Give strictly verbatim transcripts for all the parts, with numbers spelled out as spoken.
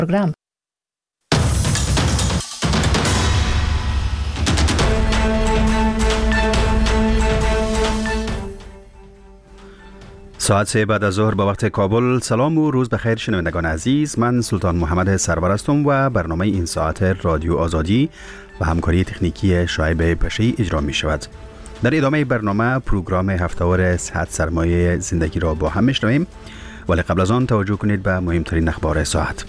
program. ساعت سه بعد از ظهر به وقت کابل. سلام و روز بخیر شنوندگان عزیز. من سلطان محمد سرور هستم و برنامه این ساعت رادیو آزادی و همکاری تکنیکی شعیب پشی اجرا می شود. در ادامه برنامه پروگرام هفته‌وار صحت سرمایه زندگی را با هم میشنویم، ولی قبل از آن توجه کنید به مهمترین اخبار ساعت.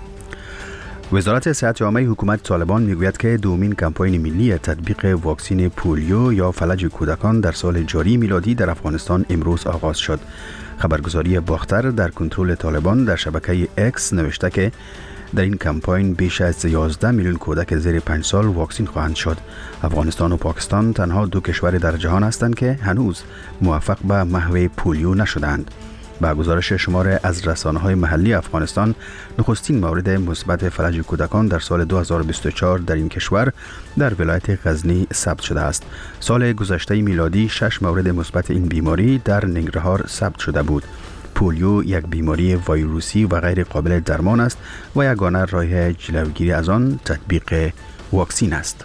وزارت صحت عامه حکومت طالبان میگوید که دومین کمپاین ملی تطبیق واکسن پولیو یا فلج کودکان در سال جاری میلادی در افغانستان امروز آغاز شد. خبرگزاری باختر در کنترل طالبان در شبکه اکس نوشته که در این کمپاین بیش از یازده میلیون کودک زیر پنج سال واکسن خواهند شد. افغانستان و پاکستان تنها دو کشور در جهان هستند که هنوز موفق به محو پولیو نشدند. با گزارش شمار از رسانه‌های محلی افغانستان، نخستین مورد مثبت فلج کودکان در سال دو هزار و بیست و چهار در این کشور در ولایت غزنی ثبت شده است. سال گذشته میلادی شش مورد مثبت این بیماری در ننگرهار ثبت شده بود. پولیو یک بیماری ویروسی و غیر قابل درمان است و یگانه راه جلوگیری از آن تطبیق واکسن است.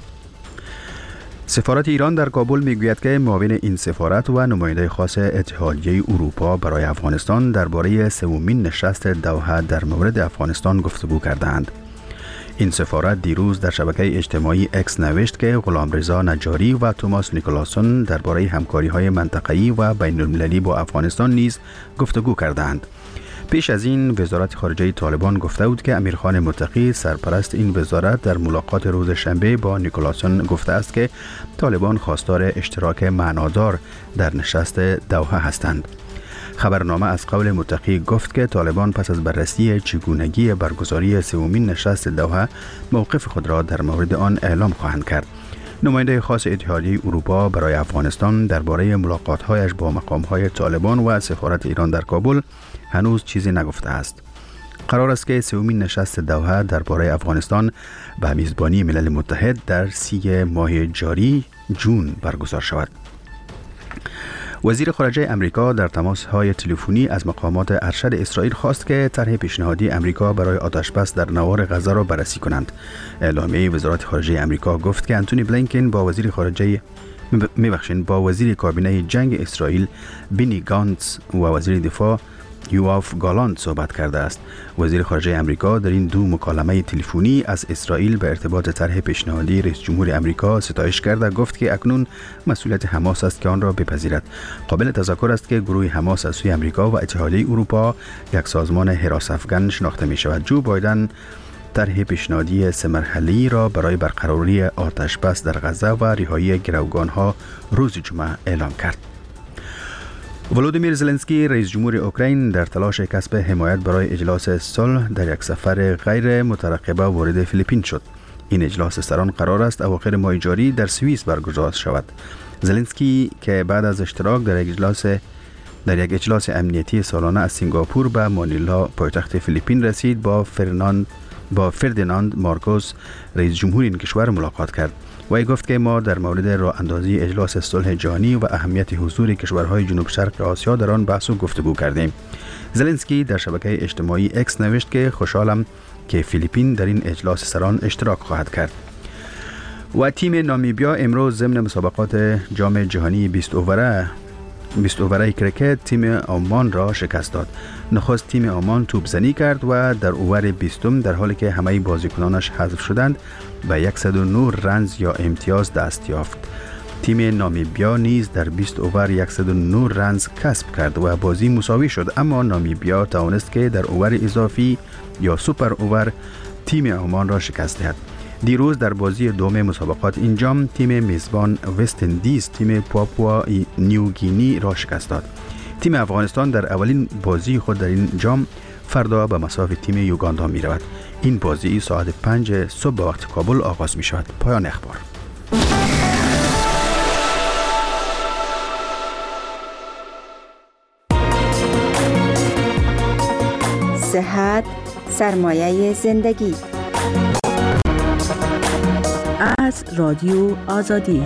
سفارت ایران در کابل میگوید که معاون این سفارت و نماینده خاص اتحادیه اروپا برای افغانستان درباره سومین نشست دوحه در مورد افغانستان گفتگو کردند. این سفارت دیروز در شبکه اجتماعی اکس نوشت که غلامرضا نجاری و توماس نیکولاسون درباره همکاری‌های منطقه‌ای و بین‌المللی با افغانستان نیز گفتگو کردند. پیش از این وزارت خارجه طالبان گفته بود که امیرخان متقی سرپرست این وزارت در ملاقات روز شنبه با نیکولاسون گفته است که طالبان خواستار اشتراک معنادار در نشست دوحه هستند. خبرنامه از قول متقی گفت که طالبان پس از بررسی چگونگی برگزاری سومین نشست دوحه موقف خود را در مورد آن اعلام خواهند کرد. نماینده خاص اتحادیه اروپا برای افغانستان درباره ملاقات‌هایش با مقام‌های طالبان و سفارت ایران در کابل هنوز چیزی نگفته است. قرار است که سومین نشست دوحه درباره افغانستان به میزبانی ملل متحد در سی ماه جاری جون برگزار شود. وزیر خارجه امریکا در تماس‌های تلفنی از مقامات ارشد اسرائیل خواست که طرح پیشنهادی امریکا برای آتشبس در نوار غزه را بررسی کنند. اعلامیه وزارت خارجه امریکا گفت که انتونی بلینکن با وزیر خارجه میبخشین با وزیر کابینه جنگ اسرائیل بینی گانتز و وزیر دفاع یواف گالانت صحبت کرده است. وزیر خارجه امریکا در این دو مکالمه تلفنی از اسرائیل به ارتباط طرح پیشنهادی رئیس جمهور امریکا ستایش کرده گفت که اکنون مسئولیت حماس است که آن را بپذیرد. قابل تذکر است که گروه حماس از سوی امریکا و اتحادیه اروپا یک سازمان حراس افغان شناخته می شود. جو بایدن طرح پیشنهادی سه مرحله‌ای را برای برقراری آتش بس در غزه و رهایی گروگان‌ها روز جمعه اعلام کرد. ولودیمیر زلنسکی رئیس جمهور اوکراین در تلاش کسب حمایت برای اجلاس صلح در یک سفر غیر مترقبه وارد فیلیپین شد. این اجلاس سران قرار است اواخر ماه جاری در سوئیس برگزار شود. زلنسکی که بعد از اشتراک در یک اجلاس در یک اجلاس امنیتی سالانه از سنگاپور به مانیلا پایتخت فیلیپین رسید با فرناند با فردیناند مارکوس رئیس جمهور این کشور ملاقات کرد. وی گفت که ما در مورد راه اندازی اجلاس صلح جهانی و اهمیت حضور کشورهای جنوب شرق آسیا در آن بحث و گفتگو کردیم. زلنسکی در شبکه اجتماعی اکس نوشت که خوشحالم که فیلیپین در این اجلاس سران اشتراک خواهد کرد. و تیم نامیبیا امروز ضمن مسابقات جام جهانی بیست اووره بیست اووره کرکت تیم عمان را شکست داد. نخست تیم عمان توپزنی کرد و در اوور بیستم در حالی که همه بازیکنانش حذف شدند به صد و نه رنز یا امتیاز دست یافت. تیم نامیبیا نیز در بیست اوور صد و نه رنز کسب کرد و بازی مساوی شد، اما نامیبیا توانست که در اوور اضافی یا سوپر اوور تیم عمان را شکست دهد. دیروز در بازی دوم مسابقات این جام تیم میزبان وست اندیز تیم پاپوا نیوگینی را شکست داد. تیم افغانستان در اولین بازی خود در این جام فردا به مساف تیم یوگاندا می رود. این بازی ساعت پنج صبح به وقت کابل آغاز می شود. پایان اخبار. صحت سرمایه زندگی از رادیو آزادی.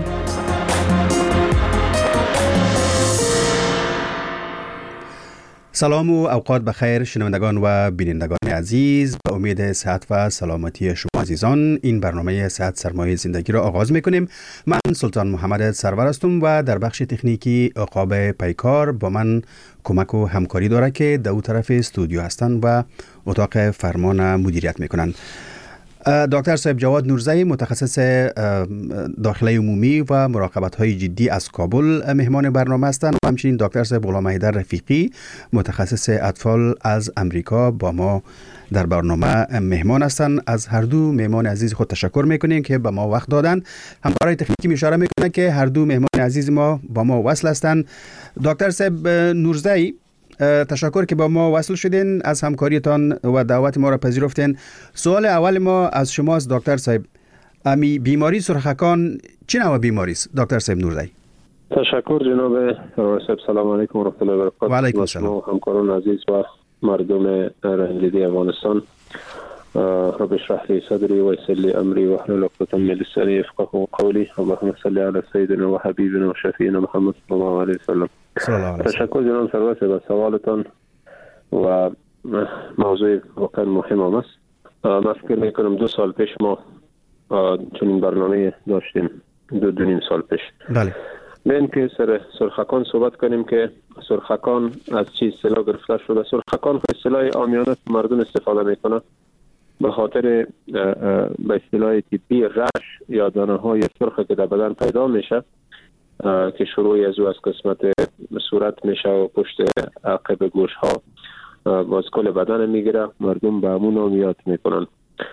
سلام و اوقات بخیر شنوندگان و بینندگان عزیز، به امید صحت و سلامتی شما عزیزان این برنامه صحت سرمایه زندگی را آغاز میکنیم. من سلطان محمد سرور هستم و در بخش تکنیکی عقاب پیکار با من کمک و همکاری داره که در اون طرف استودیو هستن و اتاق فرمان مدیریت میکنن. دکتر صاحب جواد نورزی، متخصص داخله عمومی و مراقبت های جدی از کابل مهمان برنامه هستند و همچنین دکتر صاحب غلام حیدر رفیقی، متخصص اطفال از امریکا با ما در برنامه مهمان هستند. از هر دو مهمان عزیز خود تشکر میکنیم که به ما وقت دادن. همکارای تکنیکی اشاره میکنن که هر دو مهمان عزیز ما با ما وصل هستند. دکتر صاحب نورزی، تشکر که با ما وصل شدین، از همکاریتان و دعوت ما را پذیرفتین. سوال اول ما از شماست دکتر صاحب، امی بیماری سرخکان چه نوع بیماری است دکتر صاحب نورزی؟ تشکر جناب سرور صاحب. سلام علیکم و رحمت الله و برکاته. و علیکم السلام. همکاران عزیز و مردم رنجیده افغانستان، رب اشرح لی صدری و یسر لی امری واحلل عقدة من لسانی یفقهوا قولی. اللهم صل علی سیدنا و حبیبنا و شفیعنا محمد صلی الله علیه و سلم. تشکر جناب سرور صاحب از سوالتان و موضوع واقعا مهم است. من فکر میکنم دو سال پیش ما چنین برنامه داشتیم، دو دو نیم سال پیش. بله. بین که سر سرخکان صحبت کنیم که سرخکان از چی اصطلاح گرفته شده. سرخکان اصطلاح عامیانه مردم استفاده میکنه به خاطر به اصطلاح طبی رش یا دانه های سرخ که در بدن پیدا میشه که شروعی از او از قسمت صورت میشه و پشت عقب گوش ها باز کل بدن میگیره. مردم به همون نامیات میکنن.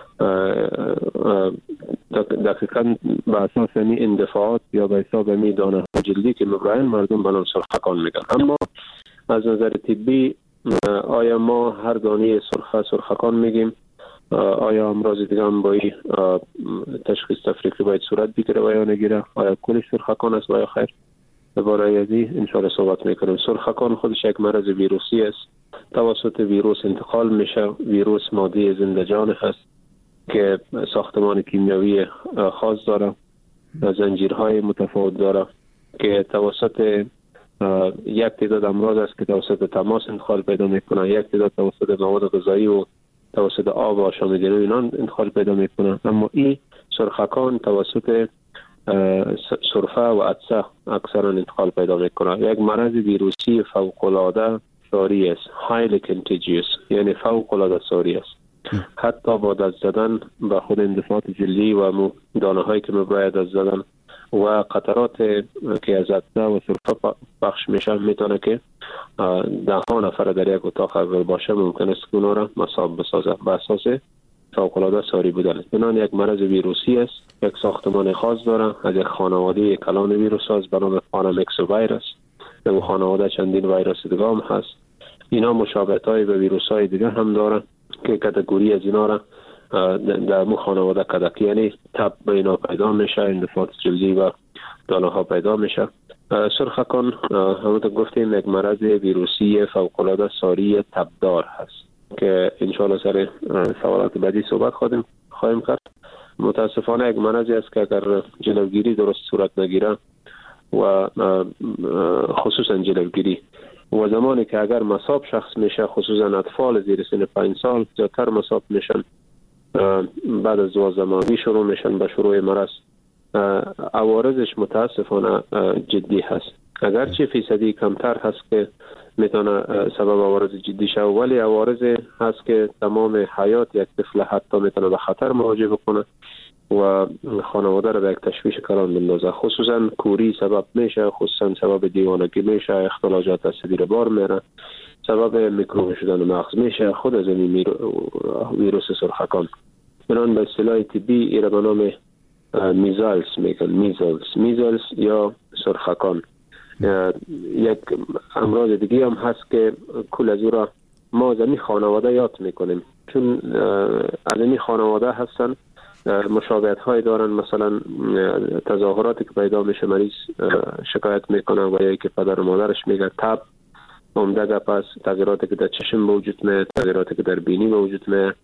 دقیقا به اساس این اندفاعات یا به حساب می دانه ها جلدی که مبرهن مردم بنام سرخکان میگن. اما از نظر طبی آیا ما هر دانه سرخ سرخکان میگیم؟ آیا امراض دیگه هم با این تشخیص تفریقی باید صورت بگیره و یا نگیره؟ آیا کلش سرخکان است و یا خیر؟ برای ازی انشاءالله صحبت میکنیم. سرخکان خودش یک مرض ویروسی است، توسط ویروس انتقال میشه. ویروس ماده زنده‌جان هست که ساختمان کیمیایی خاص داره، زنجیرهای متفاوت داره که توسط یک تعداد امراض است که توسط تماس انتقال پیدا میکنه، یک تعداد توسط مواد غذایی و توسط آب و آشامیدنی و اینان انتقال پیدا میکنه. اما این سرخکان توسط سرفه و عطسه اکثرا انتقال پیدا میکنه. یک مرض ویروسی فوق العاده ساری است، highly contagious، یعنی فوق العاده ساری است. حتی با دست زدن به خود اندفاعات جلدی و دانه هایی که مبرای دست زدن و قطرات که از عطسه و سرفه پخش میشه میتونه که ده ها نفر در یک اتاق اول باشه ممکن است که اونا را مصاب بسازه به اساس فوق العاده ساری بودن. اینان یک مرض ویروسی است، یک ساختمان خاص داره، از یک خانواده کلان ویروس است به نام پانامیکس ویروس. در خانواده چندین ویروس دیگه هم هست. اینا مشابهت های به ویروس های دیگه هم داره که کاتگوری از اینا را در مو خانواده کدک، یعنی تب به اینا پیدا میشه، اندفاعات جلدی و دانه ها پیدا میشه. سرخکان همونطور گفتیم یک مرض ویروسی فوق العاده ساری تبدار هست که انشاءالله سر سوالات بعدی صحبت خواهیم خواهیم کرد. متاسفانه یک مرضی است که اگر جلوگیری درست صورت نگیره و خصوصا جلوگیری و زمانی که اگر مصاب شخص میشه، خصوصا اطفال زیر سن پنج سال زیادتر مصاب میشن، بعد از دوازده ماهگی شروع میشن به شروع مرض. عوارضش متاسفانه جدی هست، اگرچه فیصدی کمتر هست که میتونه سبب عوارض جدی شه، ولی عوارض هست که تمام حیات یک طفل حتی میتونه به خطر مواجه بکنه و خانواده را به یک تشویش کلان بندازه. خصوصا کوری سبب میشه، خصوصا سبب دیوانگی میشه، اختلالات عصبی را بار میره، سبب میکروب شدن مغز میشه، خود از این ویروس سرخکان. بنان به اصطلاح طبی ایره به نام میزالز میگن، میزالز میزالز یا سرخکان. یک امراض دیگه هم هست که کل از او را ما زمین خانواده یاد میکنیم، چون از این خانواده هستن مشابهت های دارن. مثلا تظاهراتی که پیدا میشه، مریض شکایت میکنه و یا که پدر و مادرش میگه تب عمده گپ است، تغییراتی که در چشم به وجود میاد، تغییراتی که در بینی به وجود میاد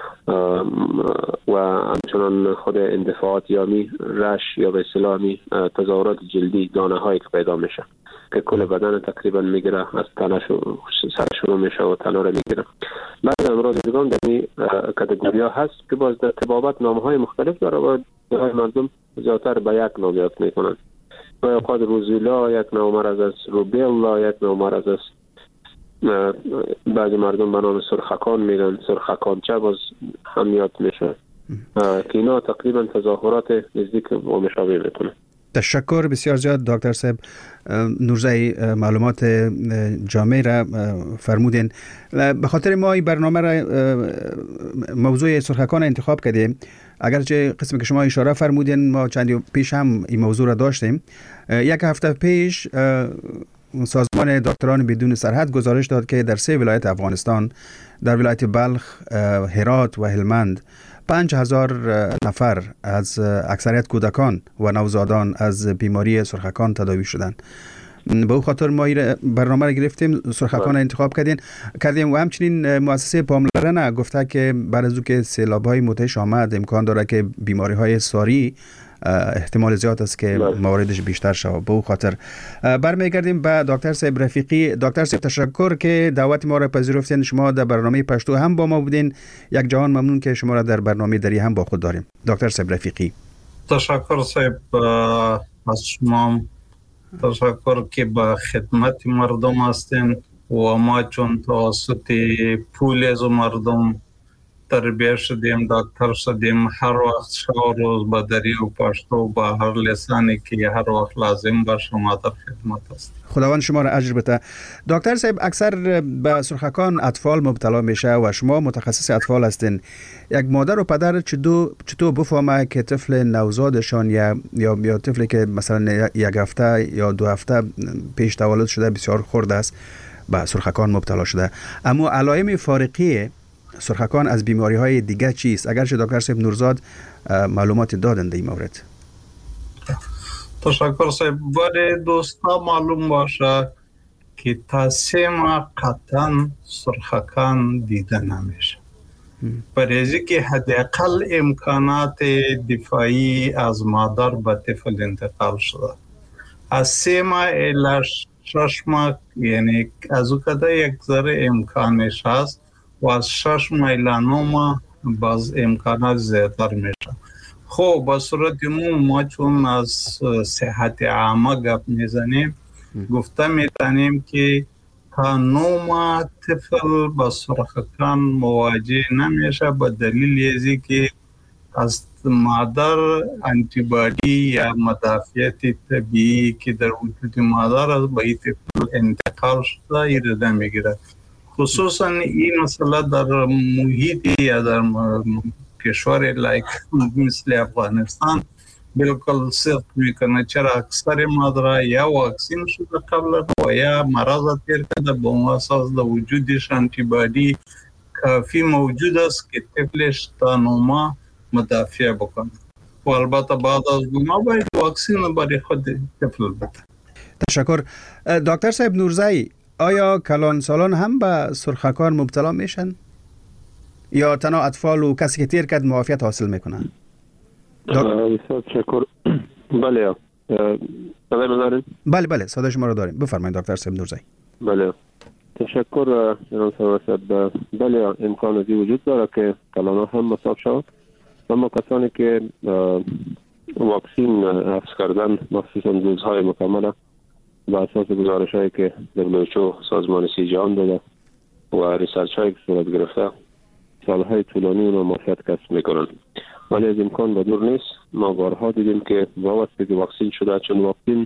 و همچنان خود اندفاعات یا می رش یا به اصطلاح می تظاهرات جلدی، دانه هایی که پیدا میشه. که کل بدن تقریبا میگیره، از تنه سر شروع میشه و تنه رو میگیره. بعد امراض دیگه در این کاتگوری ها هست که باز در طبابت نام های مختلف داره و مردم زیادتر به یک نام یاد میکنن. و اوقات روزولا یک نوع مرض است، روبیلا یک نوع مرض است، بعضی مردم به نام سرخکان میگن، سرخکانچه باز هم یاد میشه که اینا تقریبا تظاهرات نزدیک و مشابه میکنه. تشکر بسیار زیاد دکتر صاحب نورزایی، معلومات جامع را فرمودین. به خاطر ما این برنامه را موضوع سرخکان انتخاب کردیم، اگرچه قسمی که شما اشاره فرمودین ما چندی پیش هم این موضوع را داشتیم. یک هفته پیش سازمان دکتران بدون سرحد گزارش داد که در سه ولایت افغانستان، در ولایت بلخ، هرات و هلمند، پنج هزار نفر از اکثریت کودکان و نوزادان از بیماری سرخکان تداوی شدند. به او خاطر ما برنامه را گرفتیم، سرخکان انتخاب کردیم کردیم و همچنین مؤسسه پاملرنه گفته که بعد از اینکه سیلاب‌های متعش آمد امکان داره که بیماری‌های ساری احتمال زیاد است که مواردش بیشتر شود. به او خاطر برمیگردیم به دکتر صاحب رفیقی. دکتر صاحب تشکر که دعوت ما را پذیرفتین. شما در برنامه پشتو هم با ما بودین. یک جهان ممنون که شما را در برنامه دری هم با خود داریم. دکتر صاحب رفیقی تشکر صاحب از شما، تشکر که به خدمت مردم هستین و ما چون توسط پول از مردم تربیت شدیم، دکتر شدیم، هر وقت شب روز با دری و پشتو با هر لسانی که هر وقت لازم باشه شما در خدمت است. خداوند شما را اجر بده. دکتر صاحب اکثر به سرخکان اطفال مبتلا میشه و شما متخصص اطفال هستین. یک مادر و پدر چطور چطور بفهمه که طفل نوزادشان یا یا یا طفلی که مثلا یک هفته یا دو هفته پیش تولد شده بسیار خرد است به سرخکان مبتلا شده، اما علائم فارقی سرخکان از بیماری های دیگه چیست؟ اگرچه دکتر صاحب نورزاد معلومات دادن در این مورد. تشکر صاحب. ولی دوستا معلوم باشه که تا سه ماه قطعا سرخکان دیده نمیشه، برای که حداقل امکانات دفاعی از مادر به طفل انتقال شده. از سه ماه الی شش ماه یعنی از او کده یک ذره امکانش هست و از شش ماه الی نه ماه باز امکانات زیادتر میشه. خب با صورت عموم ما چون از صحت عامه گپ میزنیم گفته میتونیم که تا نه ماه طفل با سرخکان مواجه نمیشه به دلیل ازی که از مادر انتیبادی یا مدافعیت طبیعی که در وجود مادر از به طفل انتقال شده ایرده میگیره. خصوصا این مسئله در محیطی یا در کشور لایک مثل افغانستان بالکل صدق میکنه، چرا اکثر مادر یا واکسین شده قبل و یا مرض تیر کرده به اون اساس در وجودش انتیبادی کافی موجود است که طفلش تا نه ماه مدافع بکنه و البته بعد از دو ماه باید واکسین برای خود طفل بده. تشکر. دکتر صاحب نورزایی، آیا کلان سالان هم به سرخکان مبتلا میشن یا تنها اطفال و کسی که تیر کرد معافیت حاصل میکنن؟ بسیار تشکر. بله صدای من دارین؟ بله بله صدای شما رو داریم، بفرمایید دکتر صاحب نورزایی. بله تشکر جناب صاحب. بله امکان ازی وجود داره که کلان ها هم مصاب شود، اما کسانی که واکسین حفظ کردن مخصوصا دوزهای مکمله به اساس گزارش هایی که دبلیو اچ او سازمان صحت جهان داده و ریسرچ هایی که صورت گرفته سالهای طولانی اونو معافیت کسب میکنن، ولی از امکان به دور نیست. ما بارها دیدیم که با وقتی که واکسین شده، چون واکسین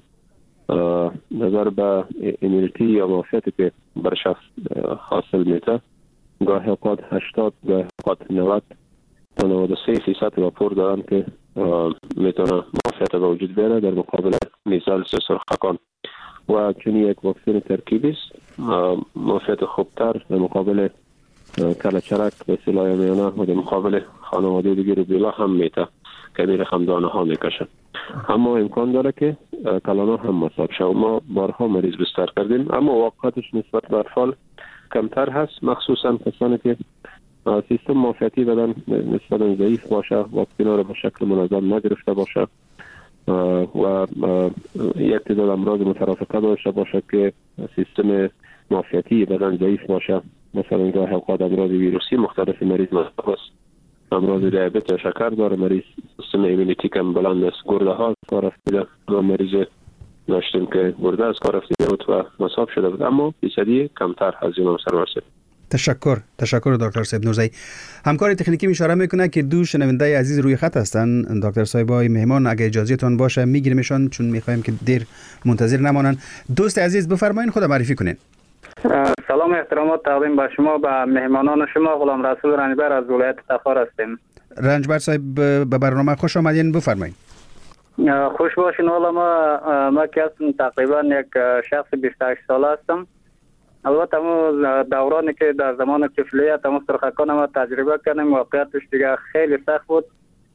نظر به ایمیونیتی یا معافیتی که بر شخص حاصل میته گاهی اوقات هشتاد گاهی اوقات نود تا نود و سه فیصد راپور دارن که میتونه معافیت به وجود بیاره در مقابل میزالس سرخکان و چون یک واکسین ترکیبی است معافیت خوبتر در مقابل کلچرک به سلای میانه و در مقابل خانواده دیگه روبیلا هم میته که می رقم دانه ها میکشن. اما امکان داره که کلانا هم مصاب شه. ما بارها مریض بستر کردیم اما واقعیتش نسبت به اطفال کمتر هست، مخصوصا کسانی که سیستم معافیتی بدن نسبتا ضعیف باشه، واکسینا رو به شکل منظم نگرفته باشه و یک تعداد امراض مترافقه داشته باشه که سیستم معافیتی بدن ضعیف باشه. مثلا گاه اوقات امراض ویروسی مختلف مریض مصاب است. امراض دیابت و شکر داره مریض، سیستم ایمنیتی کم بلند است. گرده ها کار افتیده، ما مریض داشتیم که گرده از کار افتیده بود و مصاب شده بود، اما فیصدی کمتر از این سرور شد. تشکر تشکر دکتر صاحب نورزئی. همکار تکنیکی اشاره میکنه که دو شنونده عزیز روی خط هستن. دکتر صاحبای مهمان اگه اجازهتون باشه میگیریمشون، چون میخوایم که دیر منتظر نمانن. دوست عزیز بفرمایید، خود معرفی کنین. سلام احترامات تقدیم به شما، به مهمانان شما. غلام رسول رنجبر از ولایت تخار هستیم. رنجبر صاحب به برنامه خوش آمدین، بفرمایید. خوش باشین. حالا ما ما که هستم تقریبا یک شخص بیست و هشت ساله هستم. البته ما دورانی که در زمان طفولیت ما سرخکان ما تجربه کردیم، واقعیتش دیگه خیلی سخت بود.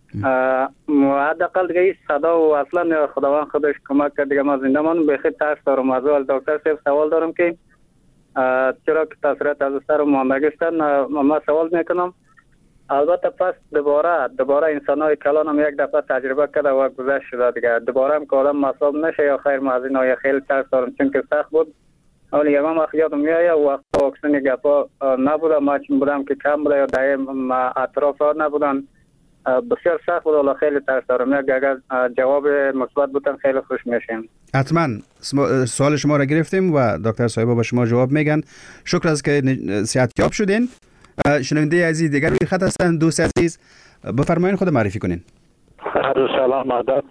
حداقل دیگه این صدا و اصلا خداوند خودش کمک کرد دیگه ما زنده مانم. بخیر ترس دارم. از اول دکتر صاحب سوال دارم که چرا که تاثیرات از سر ماندگی شدن، ما سوال میکنم. البته پس دوباره دوباره انسان های کلان هم یک دفعه تجربه کرده و گذشت شده دیگه. دوباره هم که آدم مصاب نشه یا خیر ما از این های خیلی ترس دارم، چون که سخت بود. ولی یه من یادم میایه وقت واکسن گپا نبوده، ما چون بودم که کم بوده یا دایم اطراف ها نبودن، بسیار سخت بود. ولی خیلی ترس دارم. اگر جواب مثبت بودن خیلی خوش میشیم. حتما سوال شما را گرفتیم و دکتر صاحب با شما جواب میگن. شکر از که صحتیاب شدین. شنونده عزیز دیگر روی خط هستن. دوست عزیز بفرمایید، خود معرفی کنین. سلام عدد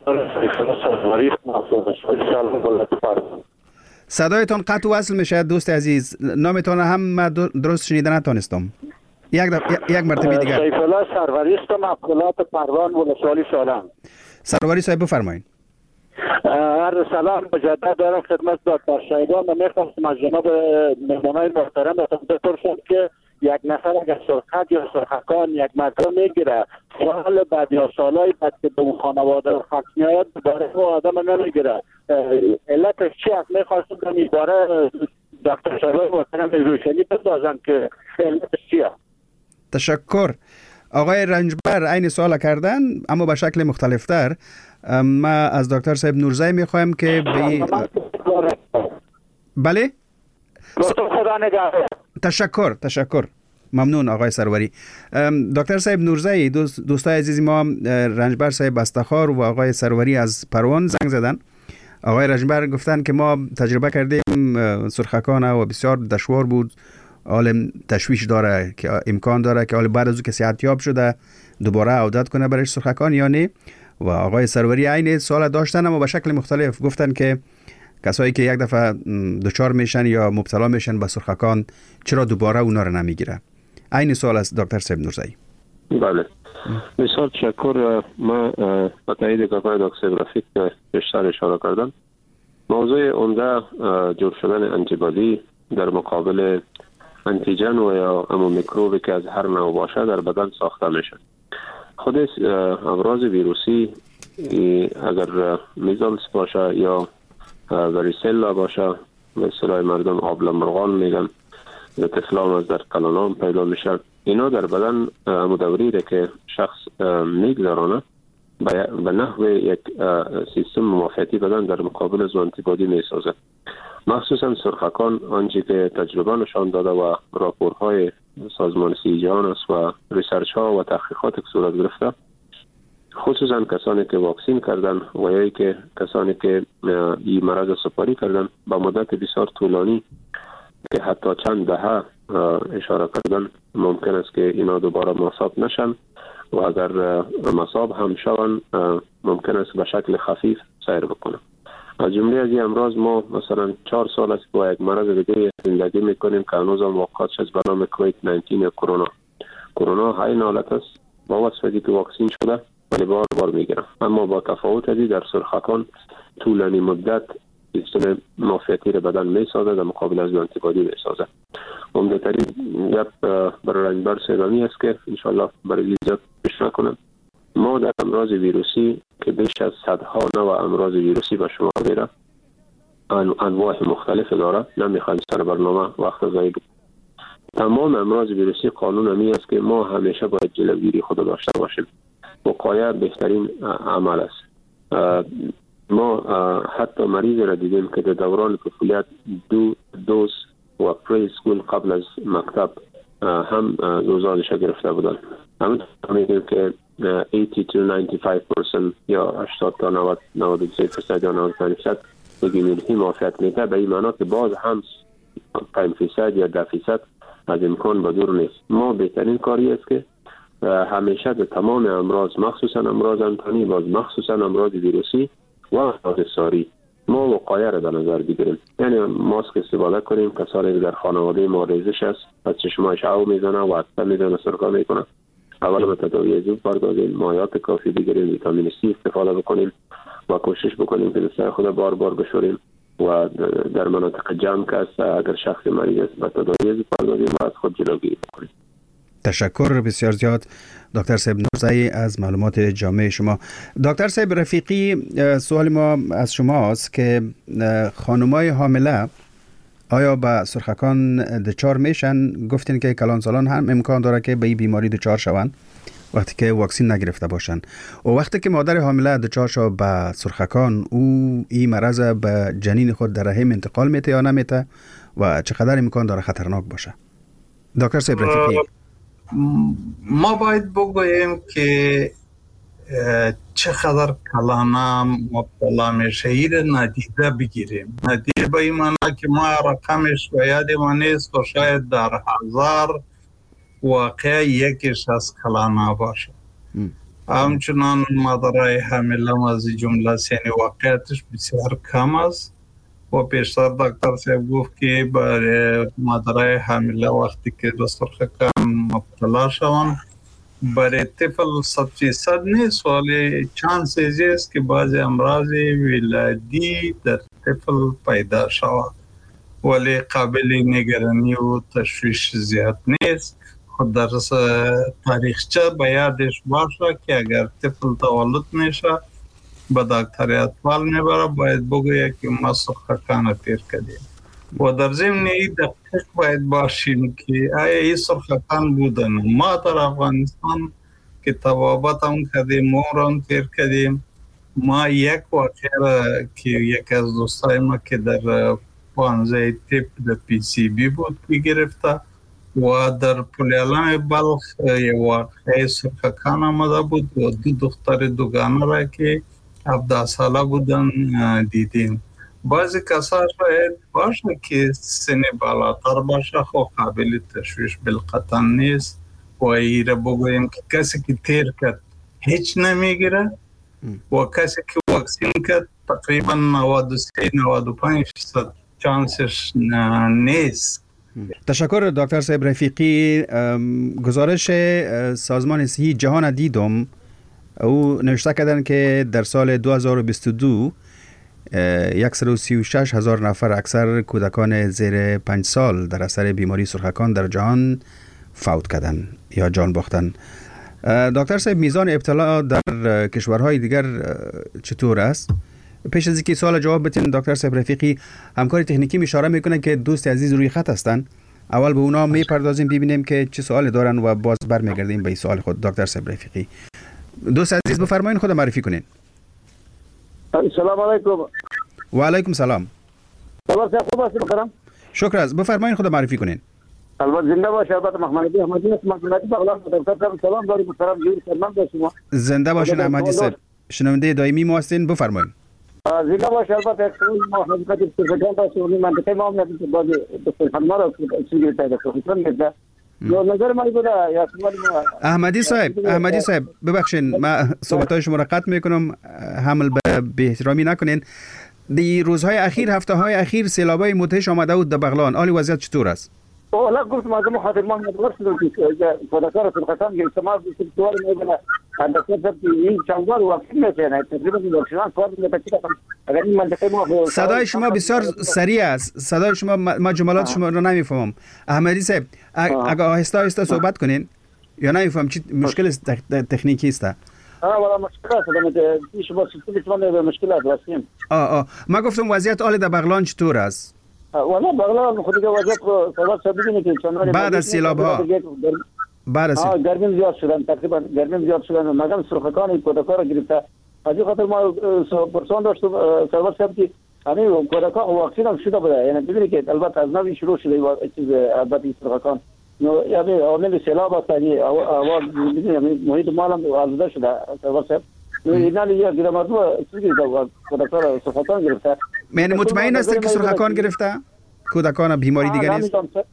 صدایتان قطع و وصل میشه دوست عزیز. نامتان هم من درست شنیده نتونستم. یک دف... یک مرتبه دیگر. سیف الله سروری هستم، اقلات پروان ولسوالی سالم. سروری صاحب بفرمایید. هر سلام مجدد دارم خدمت دکتر شایگان. من میخواستم از جناب مهمانای محترم بپرسم که یک نفر اگر سرخک یا سرخکان یک مرتبه میگیره، سال بعد یا سالهای بعد که به اون خانواده خاک میاد دوباره و آدم نمیگیره، علتش چی است؟ میخواستم در این باره دکتر شایگان محترم روشنی بدازن که علتش چی است. تشکر. آقای رنجبر عین سوال کردن اما به شکل مختلف تر. ما از دکتر صاحب نورزئی میخوایم که به بله خدا نگهدار. تشکر تشکر ممنون آقای سروری. دکتر صاحب نورزئی، دوست دوستای عزیز ما رنجبر صاحب از تخار و آقای سروری از پروان زنگ زدن. آقای رنجبر گفتن که ما تجربه کردیم سرخکان و بسیار دشوار بود، عالم تشویش داره که امکان داره که بعد از او که صحتیاب شده دوباره عودت کنه برای سرخکان یا نه. و آقای سروری عین سوال داشتن اما به شکل مختلف. گفتن که کسایی که یک دفعه دچار میشن یا مبتلا میشن به سرخکان چرا دوباره اونا رو نمیگیره. عین سوال از دکتر صاحب نورزئی. بله بسیار تشکر. ما با تایید گفتگوی دکتر رفیق بیشتر اشاره کردم. موضوع عمده جور شدن انتیبادی در مقابل انتیجن و یا اما میکروبی که از هر نوع باشه در بدن ساخته میشه. خود امراض ویروسی اگر میزلز باشه یا واریسلا باشه، به اصطلاح مردم آبله مرغان میگن، به طفلان از در کلانام پیدا میشه، اینا در بدن مدوری که شخص میگذرانه به نحو یک سیستم معافیتی بدن در مقابل از آنتیبادی میسازه. مخصوصا سرخکان آنچه که تجربه نشان داده و راپورهای سازمان صحت جهان است و ریسرچ ها و تحقیقات که صورت گرفته، خصوصا کسانی که واکسین کردن و یا که کسانی که این مرض سپاری کردن با مدت بسیار طولانی که حتی چند دهه اشاره کردن، ممکن است که اینا دوباره مصاب نشن و اگر مصاب هم شون ممکن است به شکل خفیف سیر بکنن. از جمله از این امراض ما مثلا چهار سال است با یک مرض دیگه زندگی میکنیم که هنوز هم واقعات شد به نام کووید نوزده یا کرونا. کرونا های نالت است با وصفی که واکسین شده ولی بار بار میگیرن، اما با تفاوت ازی در سرخکان طولانی مدت سیستم معافیتی را بدن میسازه در مقابل از آنتیبادی میسازه. عمده ترین گپ برای رنجبر سیرانی است که انشالله برای زیاد پیش نکنم. ما در امراض ویروسی که بیش از صدها نوع امراض ویروسی به شما میره، انواع مختلف داره، نمیخوایم سر برنامه وقت ضایع کنیم. تمام امراض ویروسی قانون همی است که ما همیشه باید جلوگیری خود داشته باشیم. وقایه بهترین عمل است. ما حتی مریض را دیدیم که در دوران طفولیت دو دوز و پری اسکول قبل از مکتب هم دوزارش گرفته بودن. همین میگیم که هشتاد تا نود و پنج درصد یا هشتاد تا نود و سه درصد یا نود و پنج درصد ایمنیتی معافیت میده، به این معنی که باز هم پنج درصد یا ده درصد از امکان به دور نیست. ما بهترین کاری است که همیشه در تمام امراض، مخصوصا امراض انتانی، باز مخصوصا امراض ویروسی و امراض ساری، ما وقایه را در نظر بگیریم. یعنی ماسک استفاده کنیم. کسانی در خانواده ما ریزش است، از چشمایش هوا میزنه و عطسه میزنه، سرکا میکنه، اول به تداوی زود پردازیم، مایات کافی بگیریم، ویتامین سی استفاده بکنیم و کوشش بکنیم که دستای خود بار بار بشوریم و در مناطق جمع که است اگر شخص مریض است به تداوی زود پردازیم و از خود جلوگیری بکنیم. تشکر بسیار زیاد دکتر صاحب نورزئی از معلومات جامع شما. دکتر صاحب رفیقی، سوال ما از شماست که خانمای حامله آیا به سرخکان دچار میشن؟ گفتین که کلان سالان هم امکان داره که به این بیماری دچار شوند وقتی که واکسین نگرفته باشن. و وقتی که مادر حامله دچار شد به سرخکان، او این مرض به جنین خود در رحم انتقال میته یا نمیته و چقدر امکان داره خطرناک باشه؟ دکتر صاحب رفیقی، ما باید بگوییم که چقدر کلانه مبتلا میشه این ندیده بگیریم. ندیده به این معنی که ما رقمش و یاد ما نیست و شاید در هزار واقع یکیش از کلانه باشه. همچنان مادرای حامله از جمله یعنی واقعیتش بسیار کم است و پیشتر دکتر صاحب گفت که برای مادرای حامله وقتی که به سرخکان مبتلا شوند برای طفل صد فیصد نیست، ولی چند چیزی است که بعضی امراض ولادی در طفل پیدا شود، ولی قابل نگرانی و تشویش زیاد نیست. خود در تاریخچه به یادش باشه که اگر طفل تولد میشه به دکتر اطفال میبره، باید بگوید که ما سرخکان تیر کردیم و در ضمن این دقیق باید باشیم که آیا این سرخکان بودن. ما در افغانستان که توابت هم کردیم، عمر هم تیر کردیم. ما یک واقعه که یک از دوستای ما که در پانزه تیپ در پی سی بی بود بگرفته و در پلیالان بلخ یک واقعه سرخکان آمده بود و دو دختر دوگانه را که هفده ساله بودن دیدیم. بعضی کسا شاید باشه که سن بالاتر باشه، خب قابل تشویش بالقطع نیست و ایره بگویم که کسی که تیر کرد هیچ نمیگیره و کسی که واکسین کرد تقریبا نود و سه نود و پنج درصد چانسش نیست. تشکر دکتر صاحب رفیقی. گزارش سازمان صحی جهان دیدم، او نوشته کردن که در سال دو هزار و بیست و دو صد و سی و شش هزار نفر اکثر کودکان زیر پنج سال در اثر بیماری سرخکان در جهان فوت کردن یا جان باختن. دکتر صاحب، میزان ابتلا در کشورهای دیگر چطور است؟ پیش از اینکه سوال جواب بدین دکتر صاحب رفیقی، همکار تکنیکی اشاره میکنه که دوست عزیز روی خط هستن. اول به اونا میپردازیم ببینیم که چه سوالی دارن و باز برمیگردیم به سوال خود. دکتر صاحب رفیقی، دوست عزیز بفرمایید خود معرفی کنین. سلام علیکم. و علیکم سلام. خبر صاحب خوب هستید؟ بخیرم. شکر است. بفرمایید خود معرفی کنین. البته زنده باشید. البته محمدی احمدی است. محمدی بغلان دکتر صاحب سلام دارم. محترم جوری سلام به شما. زنده باشین احمدی صاحب. شنونده دائمی ما هستین، بفرمایید. زنده باشید. البته اکسپوز ما حقیقت سرخکان را سوی منطقه ما هم نبود بعضی دکتر خانم را چیزی پیدا کنید. میده. یا نظر ما بوده یا سوال ما احمدی صاحب احمدی صاحب ببخشید ما صحبت‌های شما را قطع میکنم، حمل به بی‌احترامی نکنین. دی روزهای اخیر، هفته‌های اخیر سیلابای مدهش آمده بود در بغلان، حال وضعیت چطور است؟ اولا گفت ما خاطر ما نگرفت که خودکار سرخکان که استعمال سوال میکنه اندازه این چند بار واکسین میکنه تقریبا واکسن کار میکنه. اگر این منطقه ما صدای شما بسیار سریع است. صدای شما ما جملات شما رو نمیفهمم. احمدی صاحب اگه آهسته آهسته صحبت کنین یا نمیفهم چی مشکل تکنیکی است؟ آه ولی مشکل است. شما سیستم به مشکلات هستیم. آه آه ما گفتم وضعیت حال در بغلان چطور است؟ والا بغلان خودی که وضعیت رو سبب ببینید که چند بعد از سیلاب ها بعد از ها گرمی زیاد شدن، تقریبا گرمی زیاد شدن و مگم سرخکان کودکان گرفته از این خاطر ما پرسان داشتم سرور صاحب که همین کودکان واکسین هم شده بوده، یعنی ببینید که البته از نوی شروع شده چیز البته سرخکان یعنی عامل سیلاب است، یعنی اول ببینید محیط مال هم آلوده شده سرور صاحب. اینا یا گیرم از چیزی کودکان سرخکان گرفته. من مطمئن است که سرخکان گرفته؟ کودکان بیماری دیگری است؟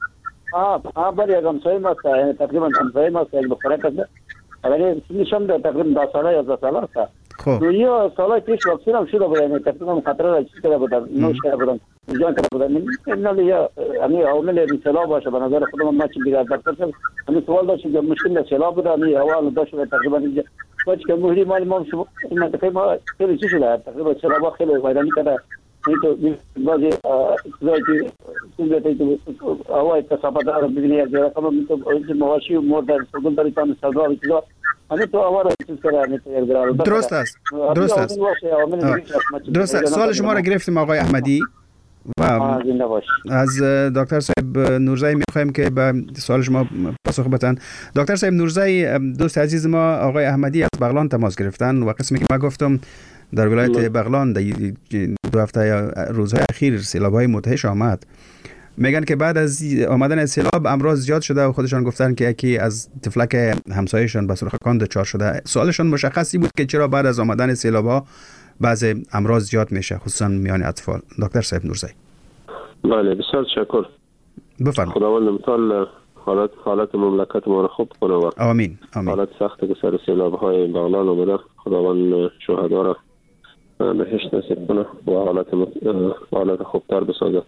آه آه بله همسایه ما است، یعنی تقریبا همسایه ما است، یک مختلف است. ولی سنشم در تقریبا ده ساله یا ده ساله است. خب دویا ساله پیش واکسین هم شده بود، یعنی تقریبا خطر را چیز کرده بودن، نوش کرده بودن، جان کرده بودن. اینا یا همین عامل سیلاب باشه به نظر خودم ما چی دیگر دکتر صاحب همین سوال داشتیم که مشکل سیلاب بود، همین اول داشت تقریبا اینجا وقتی که مهری مال ما شما این تقریبا خیلی چیز شده، تقریبا سیلاب خیلی ویرانی کرده. این تو بعضی چیزایی که چیزی که هوای کثافت‌دار ببینید یا رقم تو مواشی و مرد سوگل داریتان سازا چیزا همین تو آوار چیز کرده همین تو درست است درست است درست است. سوال شما را گرفتیم آقای احمدی و از دکتر صاحب نورزایی میخوایم که به سوال شما پاسخ بدن. دکتر صاحب نورزایی دوست عزیز ما آقای احمدی از بغلان تماس گرفتن و قسمی که ما گفتم در ولایت بغلان در دو هفته یا روزهای اخیر سیلاب‌های مدهش آمد. میگن که بعد از آمدن سیلاب امراض زیاد شده و خودشان گفتن که یکی از تفلک همسایه‌شان به سرخکان دچار شده. سوالشان مشخصی بود که چرا بعد از آمدن سیلاب‌ها بعض امراض زیاد میشه خصوصا میان اطفال. دکتر صاحب نورزایی. بله بسیار تشکر. بفرمایید. خداوند متعال حالت حالت مملکت ما را خوب کنه و آمین آمین. حالت سخت که سر سیلاب‌های بغلان آمده خداوند شهدا را بهشت نصیب کنه و حالت حالت خوبتر بسازه.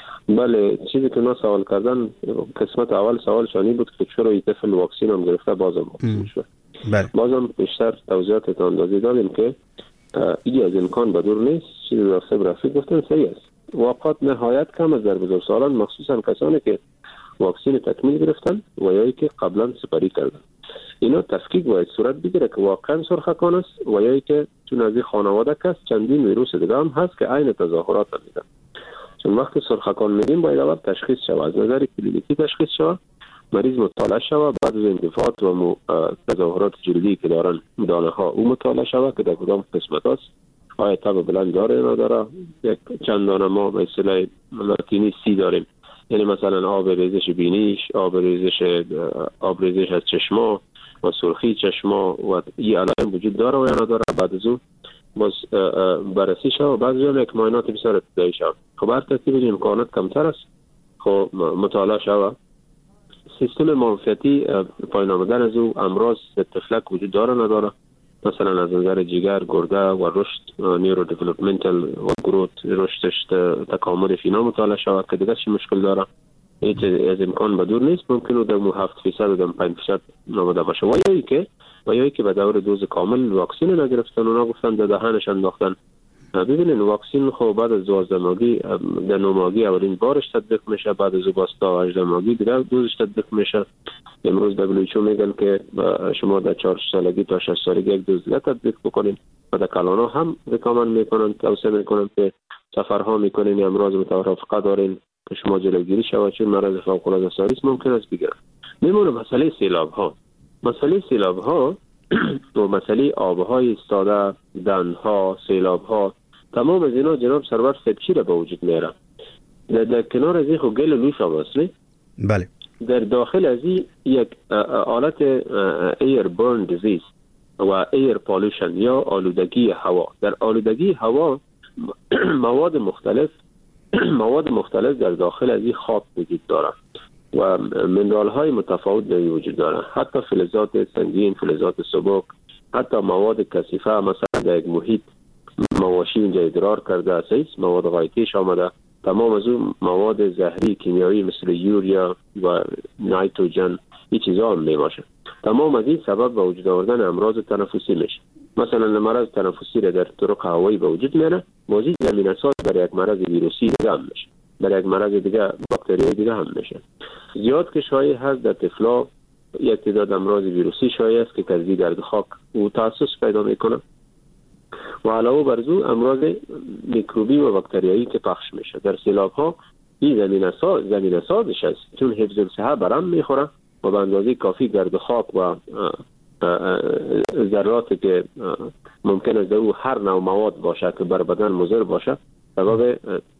بله چیزی که ما سوال کردن قسمت اول سوال شانی بود که چرا این طفل واکسین هم گرفته بازم واکسین شد. بله. بازم بیشتر توضیحات اندازی دادیم که این از امکان بدور نیست. چیزی دکتر رفیق گفتن صحیح است. واقعات نهایت کم از در بزرگسالان مخصوصا کسانی که واکسین تکمیل گرفتن و یا که قبلا سپری کردن اینا تفکیک باید صورت بگیره که واقعا سرخکان است و یا که چون از این خانواده کس چندین ویروس دیگه هم هست که عین تظاهرات میدن. چون وقتی سرخکان میگیم باید اول تشخیص شود، از نظر کلینیکی تشخیص شود، مریض مطالعه شود، بعد از اندفاعات و تظاهرات جلدی که دارن دانه ها او مطالعه شود که در کدام قسمت است، آیا تب بلند داره یا نداره. یک چند دانه ما به اصطلاح لاتینی سی داریم، یعنی مثلا آب ریزش بینیش، آب ریزش آب ریزش از چشما و سرخی چشما و این علائم وجود داره و یا نداره. بعد از اون باز بررسی شد و بعد از اون یک معاینات بسیار ابتدایی شد. خب هر ترتیب امکانات کمتر است. خب مطالعه شد سیستم منفعتی پایین آمدن از او امراض تفلک وجود داره نداره، مثلا از نظر جگر، گرده و رشد نیورو دیولپمنتال و گروت رشدش تکامل فینا مطالعه شود که دیگه چی مشکل داره. هیچ از امکان بدور نیست، ممکنه در هفت فیصد و در پنج فیصد نامده باشه. و یا ای که و یا ای که به دور دوز کامل واکسین نگرفتن اونا گفتن در دهنش انداختن. ببینین واکسین خب بعد از دوازده ماهگی در نه ماهگی اولین بارش تطبیق میشه، بعد از باز تا هجده ماهگی دیگه دوزش تطبیق میشه. امروز دبلیو اچ او میگن که شما در چهار سالگی تا شش سالگی یک دوز دیگه تطبیق بکنین و در کلانا هم ریکامند میکنن، توصیه میکنن که سفرها میکنین امراض مترافقه دارین که شما جلوگیری شود چون مرض فوق العاده ساری است ممکن است بگیرن. میمونه مسئله سیلاب ها. مسئله سیلاب ها و مسئله آبهای ایستاده، دندها، سیلاب ها، تمام از اینا جناب سرور سبچی را به وجود میاره. در, در کنار از این خو گل لوش هم است. بله. در داخل از این یک حالت ایر برن دیزیز و ایر پالوشن یا آلودگی هوا. در آلودگی هوا مواد مختلف مواد مختلف در داخل از این خاک وجود داره و منرال های متفاوت در وجود داره، حتی فلزات سنگین، فلزات سبک، حتی مواد کثیفه. مثلا در یک محیط مواشی اینجا ادرار کرده است، مواد غایطیش آمده، تمام از اون مواد زهری کیمیایی مثل یوریا و نایتروژن این چیزا هم میباشه. تمام از این سبب به وجود آوردن امراض تنفسی میشه. مثلا مرض تنفسی را در طرق هوایی به وجود میاره، موجب زمینه ساز برای یک مرض ویروسی دیگه هم میشه، برای یک مرض دیگه باکتریایی دیگه هم میشه. زیاد که شایع هست در طفلا یک تعداد امراض ویروسی شایع است که کزی گرد خاک و تاسس پیدا میکنه و علاوه بر ذو امراض میکروبی و باکتریایی که پخش میشه. در سیلاب ها این زمینه ساز زمینه سازش است چون حفظ الصحه برام میخوره و به اندازه کافی گرد خاک و ذراتی که ممکن است او هر نوع مواد باشه که بر بدن مضر باشه سبب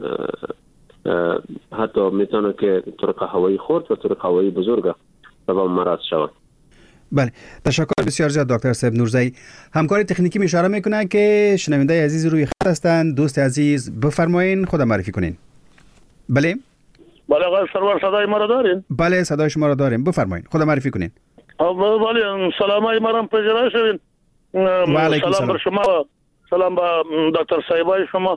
حتی میتونه که طرق هوایی خرد و طرق هوایی بزرگ سبب مرض شود. بله، تشکر بسیار زیاد دکتر صاحب نورزئی. همکار تکنیکی می اشاره میکنه که شنونده عزیز روی خط هستند. دوست عزیز بفرمایین، خود معرفی کنین. بله بله آقای سرور صدای ما را دارین؟ بله صدای شما را داریم، بفرمایین، خود معرفی کنین. بله سلام های مرام پذیرای شوین. سلام بر شما و سلام با دکتر صاحبای شما.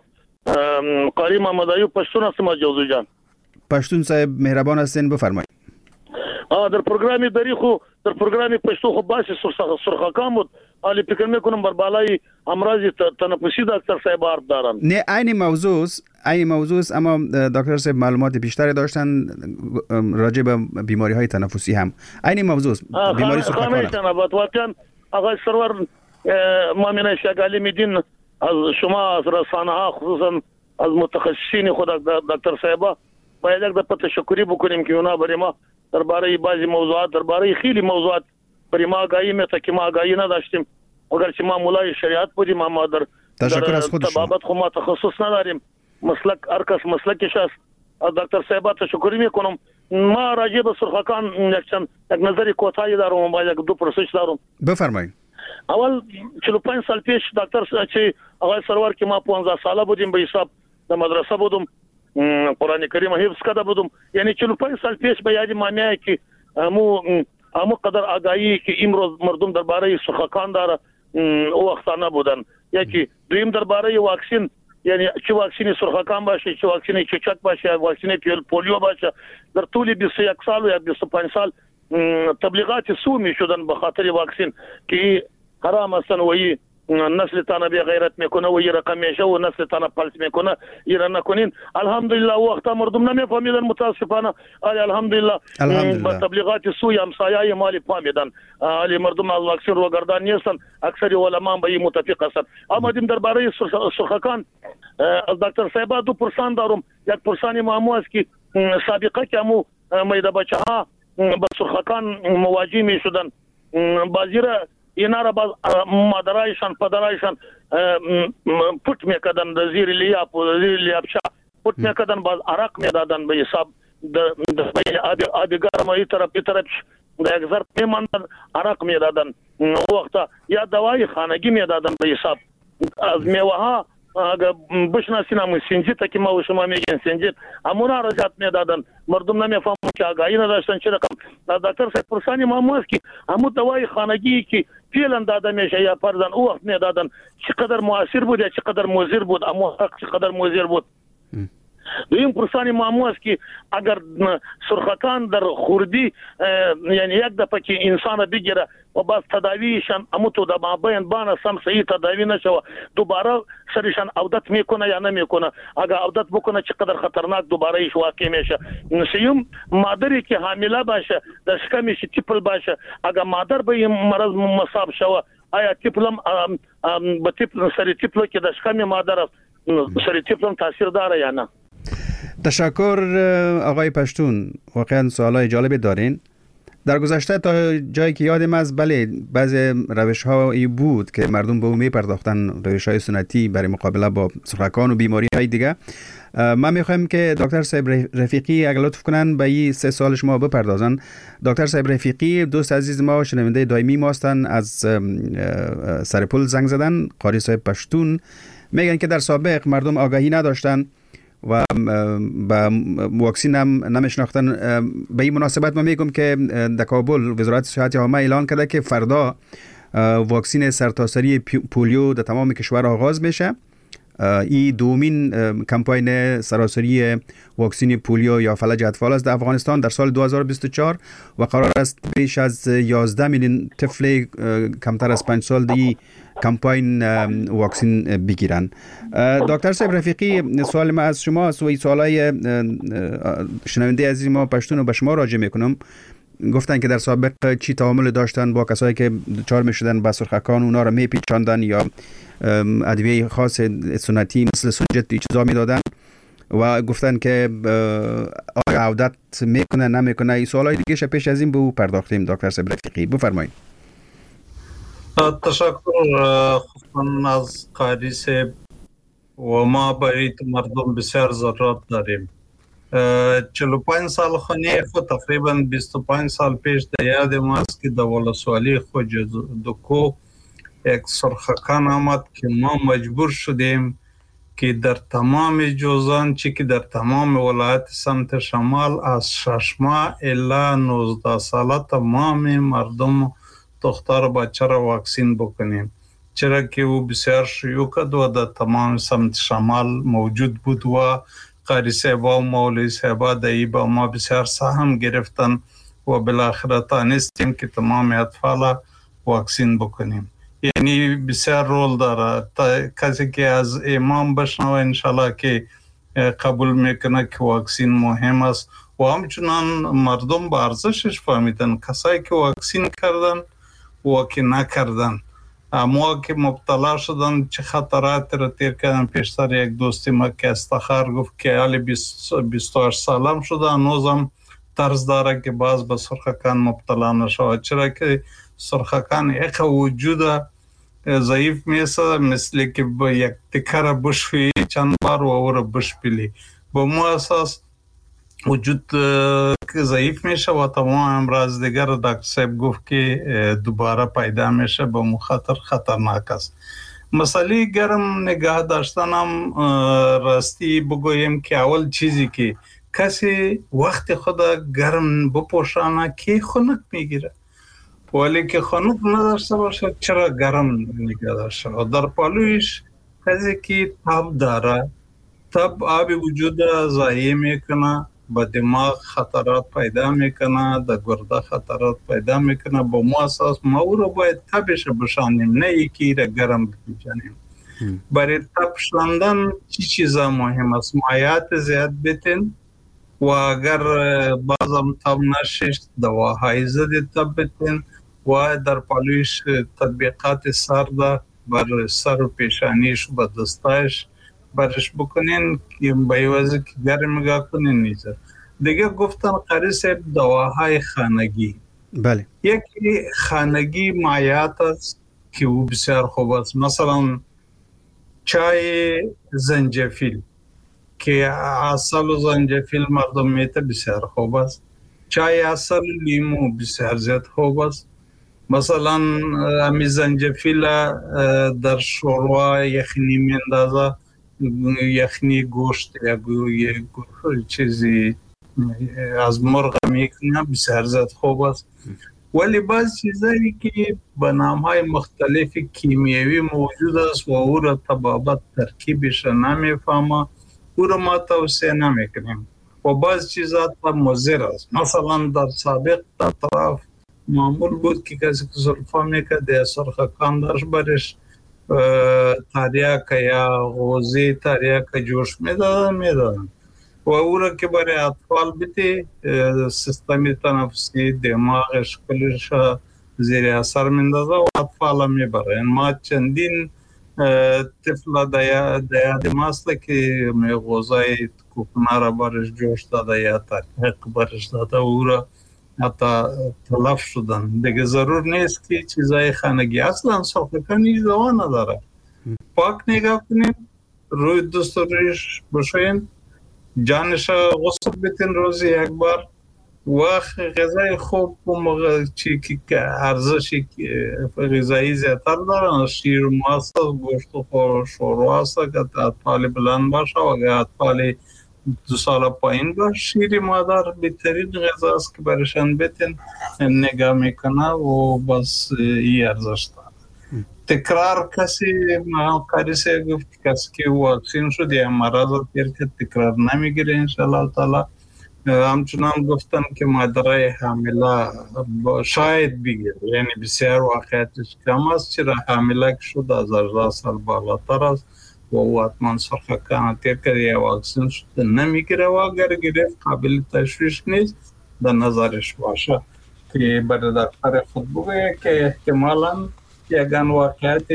قاری محمد ایوب پشتون هستم از جوزو جان. پشتون صاحب مهربان هستین، بفرمایید. آ در پروگرامی داری خو در پروگرامی پشتو خو باشه سرخکان بود، ولی فکر میکنم بر بالای امراض تنفسی دکتر صاحب حرف دارن. نه عین موضوع این موضوع اما دکتر صاحب معلومات بیشتری داشتن راجع به بیماری های تنفسی هم. این موضوع بیماری سرخکان. خانه واقعا آقای سرور مؤمن شگالی میدین از شما از رسانه ها خصوصا از متخصصین خود دکتر صاحب باید یک دفعه تشکری بکنیم که اونا برای ما درباره بعضی موضوعات درباره خیلی موضوعات برای ما آگاهی میده که ما آگاهی نداشتیم، اگرچه ما مولای شریعت بودیم اما در تشکر از خود شما طبابت خو ما تخصص نداریم، مسلک هر کس مسلکش است. از دکتر صاحب تشکری میکنم. ما راجع به سرخکان یک چند یک نظری کوتاهی دارم و یک دو پرسش دارم. بفرمایید. اول چهل و پنج سال پیش دکتر چه آقای سرور که ما پانزده ساله بودیم به حساب در مدرسه بودم، قرآن کریم حفظ کرده بودم، یعنی چهل و پنج سال پیش به یاد ما میاد که مو امو قدر آگاهی که امروز مردم درباره سرخکان داره او وقت نبودن. یکی دویم درباره واکسین، یعنی چه واکسین سرخکان باشه، چه واکسین چچک باشه، واکسین پولیو باشه، در طول بیست و یک سال یا بیست و پنج سال تبلیغات سو می شدن به خاطر واکسین که حرام هستن و ای نسل تانا بی غیرت میکنه و ای رقم میشه و نسل تانا پلس میکنه ایران نکنین. الحمدلله وقتا مردم نمیفهمیدن متاسفانه، ولی الحمدلله با تبلیغات سوی همسایه مالی فهمیدن، ولی مردم از واکسین روگردان نیستن، اکثر علما به این متفق هستن. اما دیم درباره سرخکان از دکتر صاحب دو پرسان دارم. یک پرسانی معمو است که سابقه که امو میده بچه ها با سرخکان مواجه می شدن، بعضی را اینا را باز مادرایشان پدرایشان پوت میکردن در زیر لیاب و زیر لیابچه پوت میکردن، باز عرق میدادن به حساب آبی گرم ای طرف ای طرف در یک ظرف میماندن عرق میدادن، وقتا یا دوای خانگی میدادن به حساب. از میوه ها اگر بشناسین همون سنجیت که ما و شما میگین سنجیت همونا را زیاد میدادن، مردم نمیفهمون که آگاهی نداشتن چه رقم. دکتر صاحب پرسانی ما هست که همون دوای خانگی که فعلا داده میشه یا پردن او وقت میدادن چقدر مؤثر بود یا چقدر مضر بود، اما حق چقدر مضر بود. دویم پرسانی معمو است که اگر سرخکان در خوردی یعنی یک دفعه که انسان بگیره و باز تداویشان امو تو در مابین بانه سم صحیح تداوی نشوه دوباره سرشان عودت میکنه یا نمیکنه، اگر عودت بکنه چقدر خطرناک دوباره ایش واقع میشه. سیوم مادری که حامله باشه در شکمش تیپل باشه، اگر مادر به این مرض مصاب شوه آیا تیپلم به تیپل سری تیپلو که در شکم مادر است سری تیپلم تاثیر داره یا نه؟ تشکر آقای پشتون، واقعا سوالای جالبی دارین. در گذشته تا جایی که یادم از بله بعضی روش هایی بود که مردم به اون می پرداختن، روش های سنتی برای مقابله با سرخکان و بیماری های دیگه. من میخوایم که دکتر صاحب رفیقی اگر لطف کنن به این سه سال شما بپردازن. دکتر صاحب رفیقی دوست عزیز ما، شنونده دائمی ما هستن، از سرپل زنگ زدن. قاری صاحب پشتون میگن که در سابق مردم آگاهی نداشتن و با واکسین هم نمیشناختن. به این مناسبت من میگم که در کابل وزارت صحت عامه اعلان کرده که فردا واکسین سرتاسری پولیو در تمام کشور آغاز میشه. این دومین کمپاین سراسری واکسین پولیو یا فلج اطفال است در افغانستان در سال دو هزار و بیست و چهار و قرار است بیش از یازده میلیون طفل کمتر از پنج سال دی کمپاین واکسین بگیرن. دکتر صاحب رفیقی، سوال ما از شما است و این سوالای شنونده عزیز ما پشتون رو به شما راجع میکنم. گفتن که در سابق چی تعامل داشتن با کسایی که دچار میشدن با سرخکان، اونا رو میپیچاندن یا ادویه خاص سنتی مثل سنجت ای چیزا میدادن و گفتن که آیا عودت میکنه نمیکنه. این سوالای دیگه پیش از این به او پرداختیم. دکتر صاحب رفیقی بفرمایید. تشکر خصوصا از قاری صاحب و ما برای مردم بسیار ضرورت داریم. چهل و پنج سال خونی خود تقریبا بیست و پنج سال پیش در یاد ماست که در ولسوالی خواجه دکو یک سرخکان آمد که ما مجبور شدیم که در تمام جوزان چی که در تمام ولایت سمت شمال از شش ماه الی نوزده ساله تمام مردم دختر و بچه را واکسین بکنیم، چرا که او بسیار شیوع کرد و در تمام سمت شمال موجود بود و قاری صاحبا و مولوی صاحبا دایی با ما بسیار سهم گرفتن و بالاخره تانستیم که تمام اطفال واکسین بکنیم. یعنی بسیار رول داره. کسی که از امام بشنوه انشالله که قبول میکنه که واکسین مهم است و همچنان مردم با ارزشش فهمیدن. کسایی که واکسین کردن و که نکردن، اما که مبتلا شدن چه خطرات را تیر کردن. پیشتر یک دوستی ما که استخار گفت که حالی بیست و هشت سالم شده هنوزم ترس داره که باز به سرخکان مبتلا نشود، چرا که سرخکان یک وجود ضعیف میسه، مثل که با یک تکر بشوی چند بار و او را بشپیلی. با مو اساس وجود ضعیف میشه و تمام امراض دیگر دکتر صاحب گفت که دوباره پیدا میشه، به مخاطر خطرناک است. مسئله گرم نگاه داشتن هم راستی بگویم که اول چیزی که کسی وقت خود گرم بپوشانه که خنک میگیره، ولی که خنک نداشته باشه چرا گرم نگاه داشته. و در پالویش کسی که تب داره، تب آب وجود ضایع میکنه، با دماغ خطرات پیدا میکنه، در گرده خطرات پیدا میکنه. با مو اساس ما او رو باید تبش بشانیم، نه یکی را گرم بکنیم. برای تب شاندن چی چیزا مهم است؟ مایعات زیاد بتین و اگر بازم تب نشش دواهای ضد تب بتین و در پالویش تطبیقات سرده بر سر و پیشانیش و با دستایش برش بکنین که بایوازی که گرم نگاه کنین نیزه. دیگه گفتن قاری صاحب دواهای خانگی. بله. یکی خانگی مایعات است که او بسیار خوب است. مثلا چای زنجفیل که عسل و زنجفیل مردم میته بسیار خوب است. چای عسل لیمو بسیار زیاد خوب است. مثلا امی زنجفیل در شوروا یخنی میندازه، یخنی گوشت یا یک چیزی از مرغ میکنه بسیار زیاد خوب است. ولی بعض چیزایی که به نامهای مختلف کیمیایی موجود است و او را طبابت ترکیبش نمیفهمه، او را ما توصیه نمیکنیم و بعض چیزات مضر است. مثلا در سابق در طرف معمول بود که کسی که سرفا میکرد یا سرخکان داشت برش تریاک یا غوزی تریاک جوش میدادن میدادن و او را که برای اطفال بیتی سیستمی تنفسی دماغش کلش زیر اثر میندازه و اطفال میبره. ما چندین طفل دیاد ماست که غوزای کوپنا را برش جوش داده یا تریاک برش داده او را حتی تلف شدن. دیگه ضرور نیست که چیزای خانگی اصلا سرخکان هیچ دوا نداره. پاک نگاه کنید، روی دست رویش بشوین، جانش غسل بتین روزی یک بار و غذای خوب و موقع چی که ارزشی غذایی زیادتر دارن، شیر ماست، گوشت و شوروا است که اطفال بلند باشه و اگر اطفال دو سال پایین باش، شیر مادر بهترین غذا است که برشان بتین نگاه میکنه و بس ای ارزش داره. تکرار کسی ما قاری صاحب گفت کسی که واکسین شد یا مرض تیر که تکرار نمیگیره انشاءالله تعالی. همچنان گفتن که مادرای حامله شاید بگیره، یعنی بسیار واقعیتش کم است، چرا حامله که شد از هجده سال بالاتر است و او حتما سرخکان تیر کرده یا واکسین شد نمیگیره و اگر گرفت قابل تشویش نیست در نظرش باشه که برای دکتر خود بگه که احتمالاً یگان واقعیت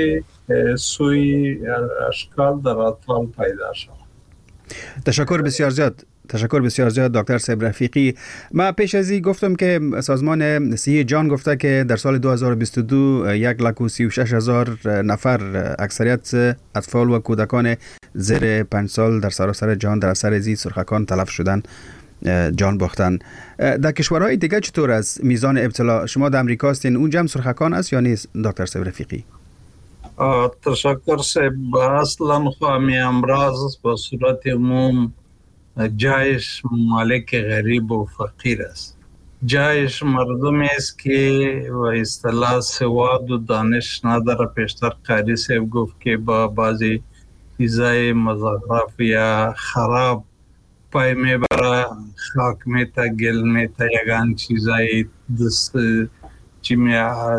سوی اشکال در اطفال پیدا شد. تشکر بسیار زیاد تشکر بسیار زیاد دکتر صاحب رفیقی. من پیش از این گفتم که سازمان صحت جهان گفته که در سال دو هزار و بیست و دو یک لاک و سی و شش هزار نفر اکثریت اطفال و کودکان زیر پنج سال در سراسر جهان در اثر زی سرخکان تلف شدن، جان باختن. در کشورهای دیگه چطور است میزان ابتلا؟ شما در امریکا هستین، اونجا هم سرخکان است یا نیست دکتر صاحب رفیقی؟ تشکر صاحب. اصلا خواهمی امراض به صورت عموم جایش مالک غریب و فقیر است. جایش مردمی است که و اصطلاح سواد و دانش نداره. پیشتر قاری صاحب گفت که با بعضی چیزای مزخرف یا خراب پای میبره، خاک میتا، گل میتا، یگان چیزای دست چی می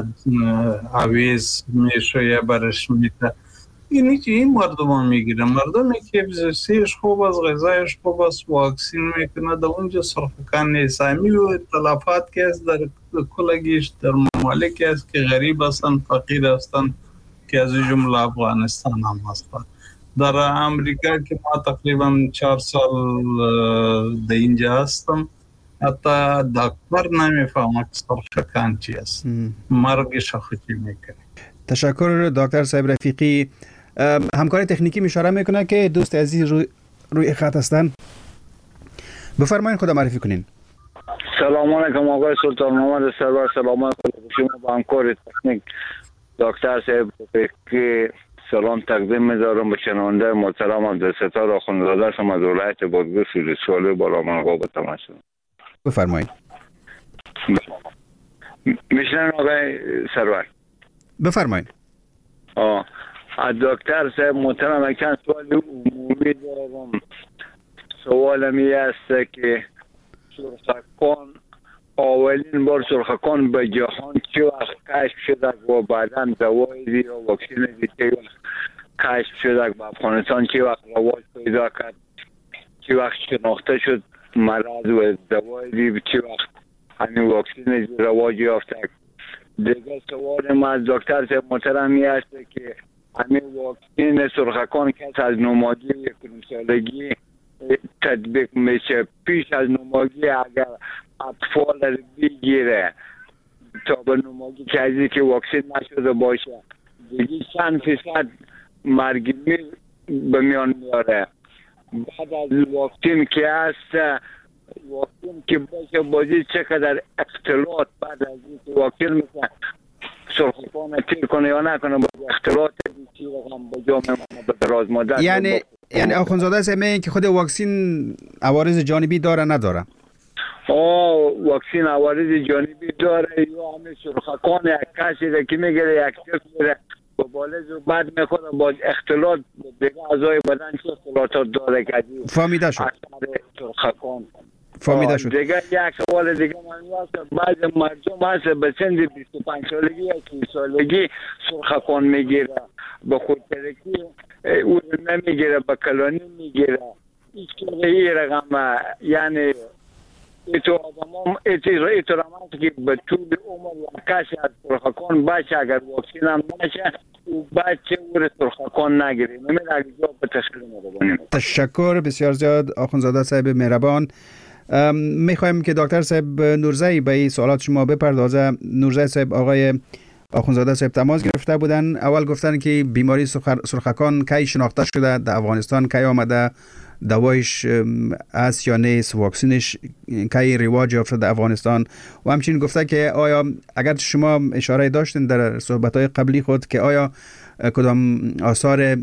آویز میشه یا برش میتا. اینی که این مردم ها میگیره. مردمی که زیستیش خوب است، غذایش خوب است، واکسین میکنه، در اونجا سرخکان نیست. همی و تلفات که است در کلگیش در ممالک است که غریب هستن، فقیر هستن، که از جمله افغانستان هم هستن. در امریکا که ما تقریبا چهار سال در اینجا هستم، حتی دکتر نمیفهمه که سرخکان چی است، مرگش خودی میکنه. تشکر دکتر صاحب رفیقی. همکار تکنیکی اشاره میکنه که دوست عزیز روی, روی خط هستن. بفرمایید خدا معرفی کنین. سلام علیکم آقای سلطان محمد سرور. سلام علیکم شما با همکار تکنیک دکتر صاحب رفیقی. سلام تقدیم می‌دارم به شنونده محترم عبدالستار آخوندزاده شما از ولایت بادغیس سوری بالا منقا به تماشا. بفرمایید. میشنن آقای سرور؟ بفرمایید. آه دکتر صاحب محترم چند سوال عمومی دارم. سوالم این است که سرخکان اولین بار سرخکان به جهان چه وقت کشف شده و بعدا دوایی یا واکسین چه وقت کشف شده، به افغانستان چه وقت رواج پیدا کرد، چه وقت شناخته شد مرض و دوایی، چه وقت همین واکسین رواج یافته. دیگه سوال ما از دکتر صاحب محترم این است که همین واکسین سرخکان کس از نوماگی یک سالگی تطبیق میشه. پیش از نوماگی اگر اطفال بگیره تا به نوماگی که ازی که واکسین نشده باشه دیگه چند فیصد مرگ میر به میان میاره. بعد از واکسین که هست، واکسین که باشه بازی چقدر اختلاط بعد از این واکسین مثلا سرخکان تیر کنه یا نکنه با اختلاط چی رقم با جا میمونه به دراز مدت. یعنی یعنی آخوندزاده صاحب میگن که خود واکسین عوارض جانبی داره نداره؟ آه واکسین عوارض جانبی داره. یا همه سرخکان یک کسی که میگیره یک چیز میره با بالز و بعد میخوره با اختلاط دیگه اعضای بدن چه اختلاطات داره که فهمیده شد. سرخکان فهمیده شد. دیگه یک سوال دیگه من هست، بعض مردم هست به سن بیست و پنج سالگی یا سی سالگی سرخکان میگیره، به خودترکی او نمیگیره، به کلانی میگیره. هیچ که رقم یعنی ایتو آدم ایتو ایتو رمانت که به طول عمر کسی از سرخکان باشه اگر واکسین هم نشه او بچه او سرخکان نگیره. نمیده اگر جواب به تشکیل مدبانیم. تشکر بسیار زیاد آخوندزاده صاحب مهربان. میخوایم که دکتر صاحب نورزی به این سوالات شما بپردازه. نورزی صاحب آقای آخوندزاده صاحب تماس گرفته بودن. اول گفتن که بیماری سرخکان کی شناخته شده در افغانستان، کی آمده، دوایش است یا نیست، واکسینش کی رواج یافته در افغانستان، و همچنین گفته که آیا اگر شما اشاره داشتین در صحبت‌های قبلی خود که آیا کدام آثار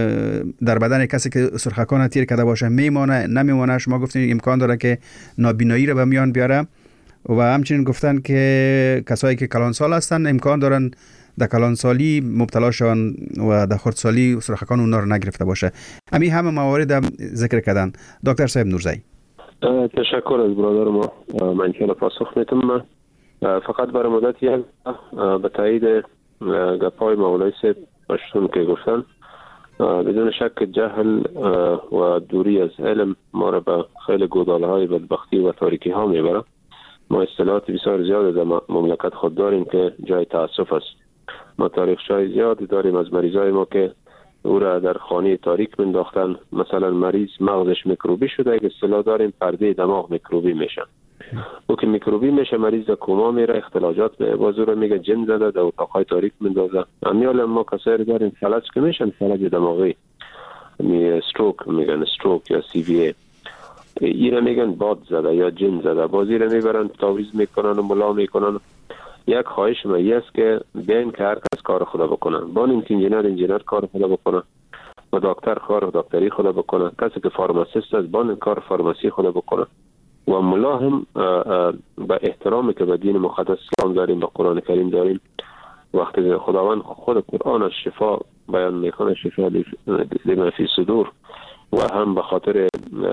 در بدن کسی که سرخکان تیر کرده باشه میمانه نمیمانه. شما گفتین امکان داره که نابینایی رو به میان بیاره و همچنین گفتن که کسایی که کلانسال هستن امکان دارن در کلانسالی مبتلا شون و در خردسالی سرخکان اونا رو نگرفته باشه. همین همه موارد ذکر کردن. دکتر صاحب نورزی. تشکر از برادر ما. من که پاسخ میتونم فقط برای مدت یک به تایید گپای مولای صاحب باشتون که گفتن بدون شک جهل و دوری از علم ما را به خیلی گوداله های بدبختی و تاریکی ها میبره. ما اصطلاحات بسیار زیاد در مملکت خود داریم که جای تاسف است. ما تاریخ شای زیاد داریم از مریضای ما که او را در خانه تاریک منداختن. مثلا مریض مغزش میکروبی شده، اگه اصطلاح داریم پرده دماغ میکروبی میشه. او که میکروبی میشه مریض در کوما میره، اختلاجات به بازو رو میگه جن زده، در اتاقهای تاریک مندازه. امیال ما کسایی داریم فلج که میشن، فلج دماغی، می استروک میگن، استروک یا سی وی ای، اینا میگن باد زده یا جن زده. بازی رو میبرن تعویض میکنن و ملا میکنن. یک خواهش من است که بیاین که هر کس کار خدا بکنه. بانیم که انجینر انجینر کار خدا بکنه و دکتر کار دکتری خدا بکنه. کسی که فارماسیست است بان کار فارماسی خدا بکنه. و ملا هم به احترامی که به دین مقدس اسلام داریم، به قرآن کریم داریم، وقتی خداوند خود قرآن شفا بیان میکنه، شفا لما فی صدور، و هم به خاطر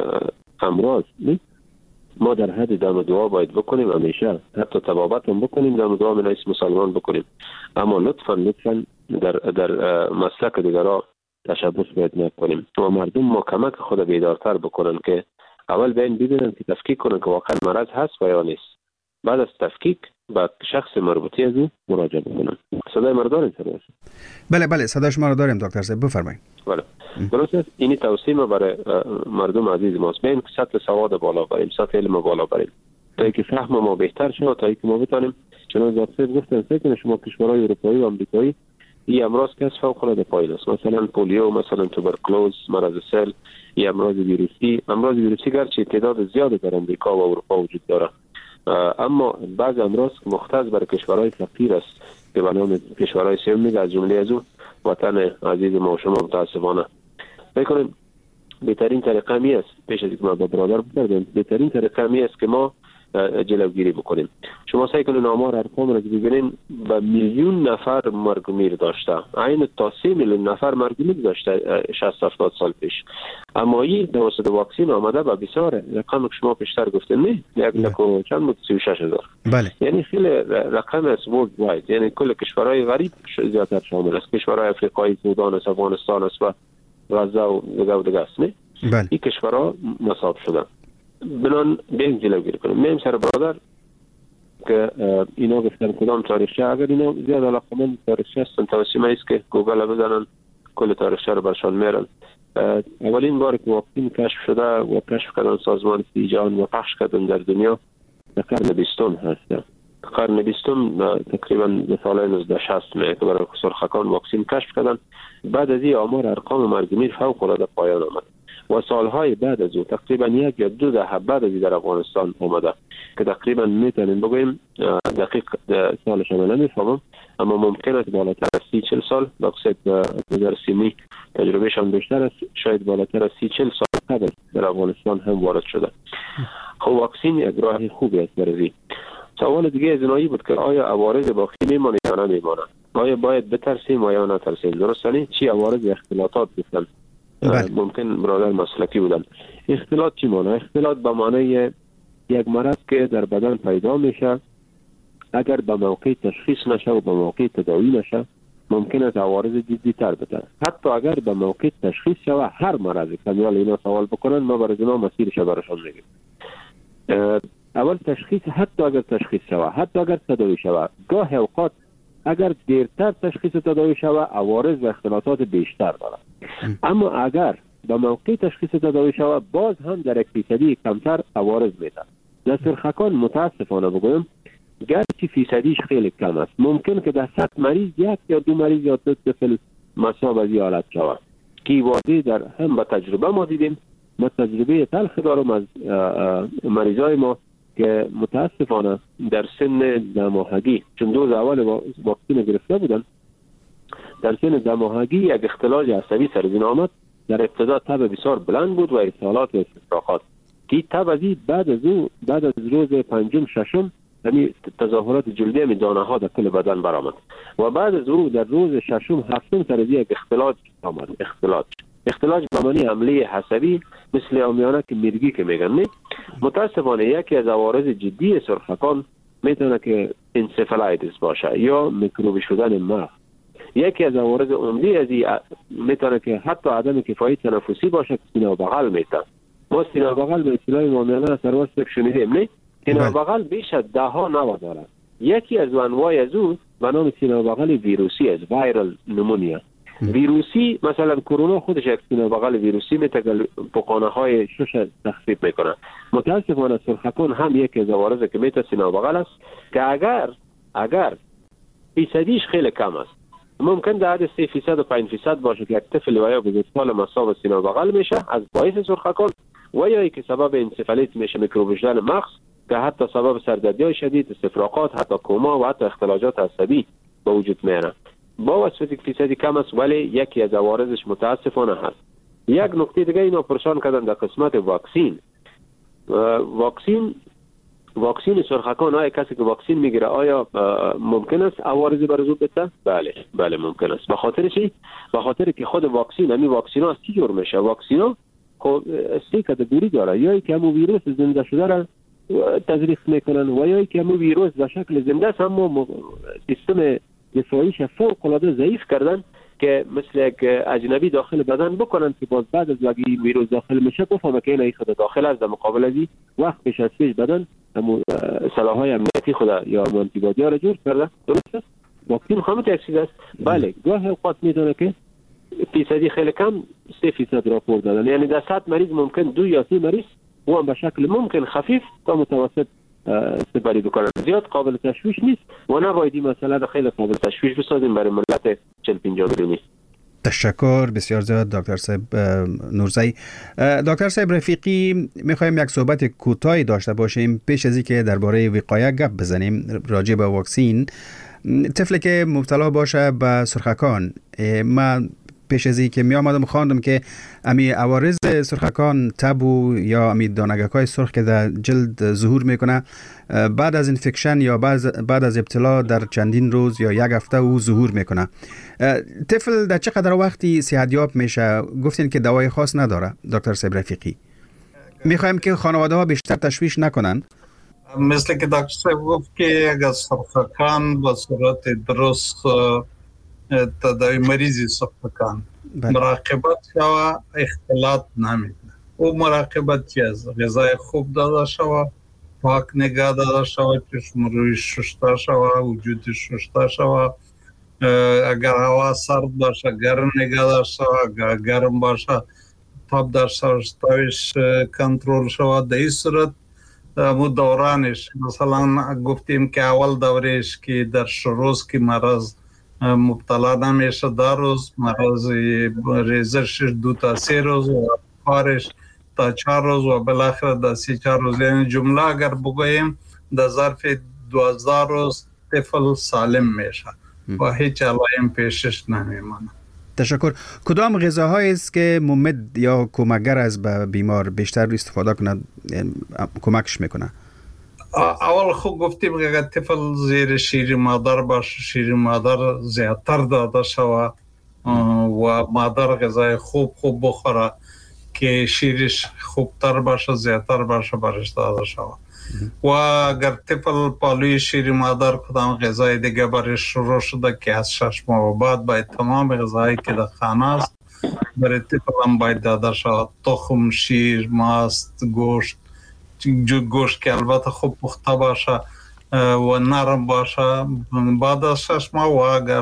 امراض، ما در حد دم دعا باید بکنیم همیشه، حتی تبابت هم بکنیم، دم دعا من ایس مسلمان بکنیم. اما لطفا لطفا در در مسلک دیگرها تشبث باید نکنیم و مردم ما کمک خود بیدارتر بکنن که اول بین ببینن که تفکیک کنن که واقعا مرض هست و یا نیست. بعد از تفکیک با شخص مربوطی از او مراجعه بکنن. صدای ما رو داریم سر؟ بله بله صدای شما رو داریم دکتر صاحب، بفرمایید. بله درست است. اینی توصیه ما برای مردم عزیز ماست، بین که سطح سواد بالا بریم، سطح علم بالا بریم، تا اینکه فهم ما بهتر شه، تا اینکه ما بتونیم چنان دکتر گفتن فکر شما کشورهای اروپایی و آمریکایی این امراض که از فوق العاده پایین است، مثلا پولیو، مثلا توبرکلوز، مرض سل، این امراض ویروسی، امراض ویروسی گرچه تعداد زیادی در امریکا و اروپا وجود داره، اما بعض امراض مختص برای کشورهای فقیر است که به نام کشورهای سوم از جمله از اون وطن عزیز ما و شما متاسفانه. بکنیم بهترین طریقه می است، پیش از اینکه ما با برادر بگردیم، بهترین طریقه می است که ما جلوگیری بکنیم. شما سعی کنید آمار ارقام را ببینید، به میلیون نفر مرگ و میر داشته، عین تا سه میلیون نفر مرگ و میر داشته شصت هفتاد سال پیش. اما این توسط واکسن آمده به بسیار رقم که شما پیشتر گفتین، نه یک لکو چند بود سی و شش هزار. بله. یعنی خیلی رقم است ورلد واید، یعنی کل کشورهای غریب زیادتر شامل است، کشورهای افریقایی، سودان است، افغانستان است و غزه و دیگه و دیگه است. نه بله. این کشورها مصاب شدن. بنان بین جلوگیری کنیم. میم سر برادر که اینا گفتن کدام تاریخچه، اگر اینا زیاد علاقمند تاریخچه هستن توصیه است که گوگل بزنن کل تاریخچه رو برشان میرن. اولین بار که واکسن کشف شده و کشف کردن سازمان صحت جهان و پخش کردن در دنیا در قرن بیستم هست. قرن بیستم تقریبا به سال نوزده شصت می که برای سرخکان واکسن کشف کردن. بعد از این آمار ارقام مرگ میر فوق العاده پایان آمد و سالهای بعد از او تقریبا یک یا دو دهه بعد از در افغانستان آمده که تقریبا میتونیم بگوییم دقیق سالش هم نمیفهمم، اما ممکن است بالاتر از سی چل سال بقصد نظر سیمی تجربهش هم بیشتر است، شاید بالاتر از سی چل سال قبل در افغانستان هم وارد شده. خب واکسن یک راه خوبی است برای سوال دیگه از اینایی بود که آیا عوارض باقی میمانه یا نمیمانه، آیا باید بترسیم یا نترسیم؟ درستانی چی عوارض اختلاطات گفتن؟ ممکن برادر مسلکی بودن. اختلاط چی معنی؟ اختلاط به معنی یک مرض که در بدن پیدا میشه، اگر به موقع تشخیص نشه و به موقع تداوی نشه ممکن است عوارض جدی تر بده. حتی اگر به موقع تشخیص شود هر مرضی که اینا سوال بکنن ما برای اینا مسیرش براشون میگیم. اول تشخیص، حتی اگر تشخیص شود، حتی اگر تداوی شود، گاه اوقات اگر دیرتر تشخیص تداوی شود عوارض و اختلاطات بیشتر دارد. اما اگر به موقع تشخیص تداوی شود باز هم در یک فیصدی کمتر عوارض میده. در سرخکان متاسفانه بگویم گرچه فیصدیش خیلی کم است، ممکن که در صد مریض یک یا دو مریض یا دو طفل مصاب از این حالت شود که واضح در هم به تجربه ما دیدیم. ما تجربه تلخ دارم از مریضای ما که متاسفانه در سن دماهگی، چون دوز اول واکسن گرفته بودن، در سن دماهگی یک اختلال عصبی سرزین آمد. در ابتدا تب بسیار بلند بود و ارسالات و استفراغات که تب از بعد از او بعد از روز پنجم ششم یعنی تظاهرات جلدی می دانه ها در کل بدن برآمد و بعد از او در روز ششم هفتم سرزی یک اختلاج آمد. اختلاج اختلاج به معنی حمله عصبی مثل عامیانه که میرگی که میگن. نه متاسفانه یکی از عوارض جدی سرخکان میتونه که انسفالایتس باشه یا میکروبی شدن مغز. یکی از عوارض عمده از این میتونه که حتی عدم کفایت تنفسی باشه که سینه و بغل میتونه. ما سینه و بغل به اصطلاح عامیانه سروست شنیدیم. نه سینه و بغل بیش از ده ها نوع داره. یکی از انواع از اون به نام سینه و بغل ویروسی است، وایرال نمونیا. ویروسی مثلا کرونا خودش یک سینه بغل ویروسی میتگل بقانه های شش تخفیف میکنه. متاسفانه سرخکان هم یک از عوارض که میته سینه بغل است که اگر اگر فیصدیش خیلی کم است، ممکن در حد سه فیصد و پنج فیصد باشه که یک طفل و یا بزرگسال مصاب سینه بغل میشه از باعث سرخکان، و یا که سبب انسفالیت میشه، میکروب وجدان مغز که حتی سبب سردردی شدید، استفراغات، حتی کوما و حتی اختلالات عصبی به وجود میاره. با وصفی فیصدی کم است ولی یکی از عوارضش متاسفانه هست. یک نکته دیگه اینا پرسان کردن در قسمت واکسین. واکسین واکسین سرخکان، آیا کسی که واکسین میگیره آیا ممکن است عوارضی بر وجود بیاد؟ بله بله ممکن است. به خاطر چی؟ به خاطر که خود واکسین، همین واکسینا از چی جور میشه؟ واکسینا خب سه کاتگوری داره، یا که همون ویروس زنده شده را تزریق میکنن و یا که همون ویروس به شکل زنده است اما سیستم دفاعیش فوق العاده ضعیف کردن که مثل یک اجنبی داخل بدن بکنن که باز بعد از وقتی ویروس داخل میشه بفهمه که این خود داخل است، در مقابل ازی وقت پیش از پیش بدن همون سلاح‌های امنیتی خود یا آنتی بادی‌ها را جور کرده. درست است؟ واکسین هم یک چیز است. بله گاه اوقات میدونه که فیصدی خیلی کم سه فیصد راپور دادن، یعنی در صد مریض ممکن دو یا سه مریض و هم به شکل ممکن خفیف تا متوسط سپری بکنن. زیاد قابل تشویش نیست و نباید این مسئله خیلی قابل تشویش بسازیم برای ملت چهل پنجاه میلیونی. تشکر بسیار زیاد دکتر صاحب نورزی. دکتر صاحب رفیقی، میخوایم یک صحبت کوتاهی داشته باشیم پیش از اینکه درباره وقایه گپ بزنیم راجع به واکسین. طفلی که مبتلا باشه به سرخکان، من پیش از اینکه می آمدم خواندم که امی عوارض سرخکان، تب یا امی دانگک‌های سرخ که در جلد ظهور میکنه بعد از انفکشن یا بعد از ابتلا در چندین روز یا یک هفته او ظهور میکنه. طفل در چقدر وقتی صحتیاب میشه؟ گفتین که دوای خاص نداره دکتر صاحب رفیقی. میخوایم که خانواده ها بیشتر تشویش نکنن. مثل که دکتر صاحب گفت که اگر سرخکان به صورت درست تداوی مریضی سرخکان مراقبت شوه اختلاط نمیده. او مراقبت چی است؟ غذای خوب داده شوه، پاک نگاه داده شوه، چشم روی شسته شوه، وجود شسته شوه، اگر هوا سرد باشه گرم نگاه داشته شوه، اگر گرم باشه تاب در سرستایش کنترل شوه. در این صورت مو دورانش مثلا گفتیم که اول دورش که در شروز که مرض مبتلا نمیشه در روز، مرض ریزش دو تا سه روز و کارش تا چهار روز و بالاخره در سی چهار روز، یعنی جمله اگر بگوییم در ظرف دوازده روز طفل سالم میشه و هیچ علائم پیشش نمیمانه. تشکر. کدام غذاهایی است که ممد یا کمکگر از به بیمار بیشتر استفاده کنه، کمکش میکنه؟ اول خوب گفتیم که اگر طفل زیر شیر مادر باشه، شیر مادر زیادتر داده شوه و مادر غذای خوب خوب بخوره که شیرش خوبتر باشه، زیادتر باشه برش داده شوه. و اگر طفل پالوی شیر مادر کدام غذای دیگه برش شروع شده که از شش ماه بعد باید تمام غذایی که در خانه است برای طفل هم باید داده شوه. تخم، شیر، ماست، گوشت، گوشت که البته خوب پخته باشه و نرم باشه بعد از شش ماه، و اگر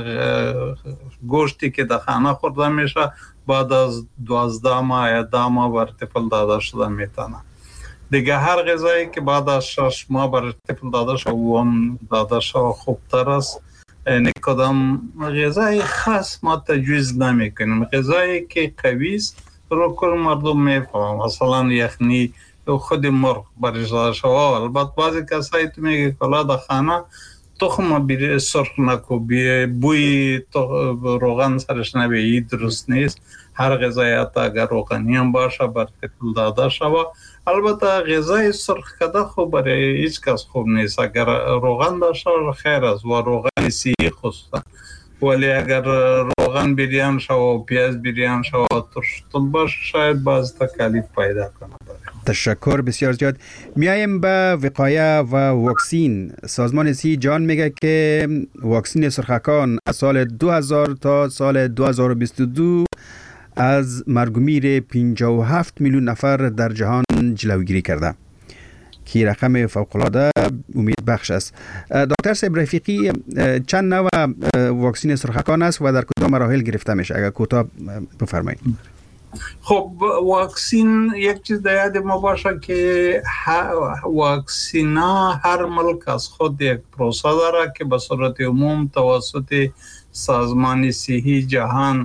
گوشتی که در خانه خورده میشه بعد از دوازده ماه یا ده ماه بر طفل داده شده میتونه. دیگه هر غذایی که بعد از شش ماه بر طفل داده شده و هم داده شده خوبتر است. یعنی کدام غذای خاص ما تجویز نمی کنیم. غذایی که قوی است رو کل مردم میفهمم، مثلا یخنی خود مرغ برش داده شده. البته بعضی کسایی تو میگه کلا در خانه تخم بیره سرخ نکو، بوی روغن سرش نبیه، درست نیست. هر غذایی حتی اگر روغنی هم باشه بر طفل داده شده. البته غذای سرخ کده خوب برای هیچ کس خوب نیست. اگر روغن داشته خیر است و روغن سیهی خصوصا، ولی اگر روغن بریان شده و پیاز بریان شده و ترشتون باشه شاید باز تکالیف پیدا کنه. تشکر بسیار زیاد. میایم به وقایه و واکسین. سازمان سی جان میگه که واکسین سرخکان از سال دو هزار تا سال دو هزار و بیست و دو از مرگ و میر پنجاه و هفت میلیون نفر در جهان جلوگیری کرده که رقم فوق‌العاده امید بخش است. دکتر صاحب رفیقی، چند نوع واکسین سرخکان است و در کدام مراحل گرفته میشه؟ اگر کوتاه بفرمایید. خب واکسین یک چیز در یاد ما باشه که واکسینا هر ملک از خود یک پروسه داره که به صورت عموم توسط سازمان صحی جهان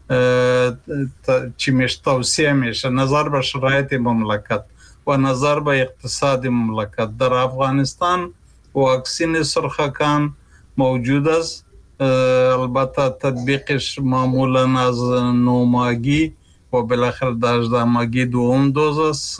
چی میشه توصیه میشه نظر به شرایط مملکت و نظر به اقتصاد مملکت. در افغانستان واکسین سرخکان موجود است، البته تطبیقش معمولا از نو ماهگی و بالاخره در هجده ماهگی دوم دوز است.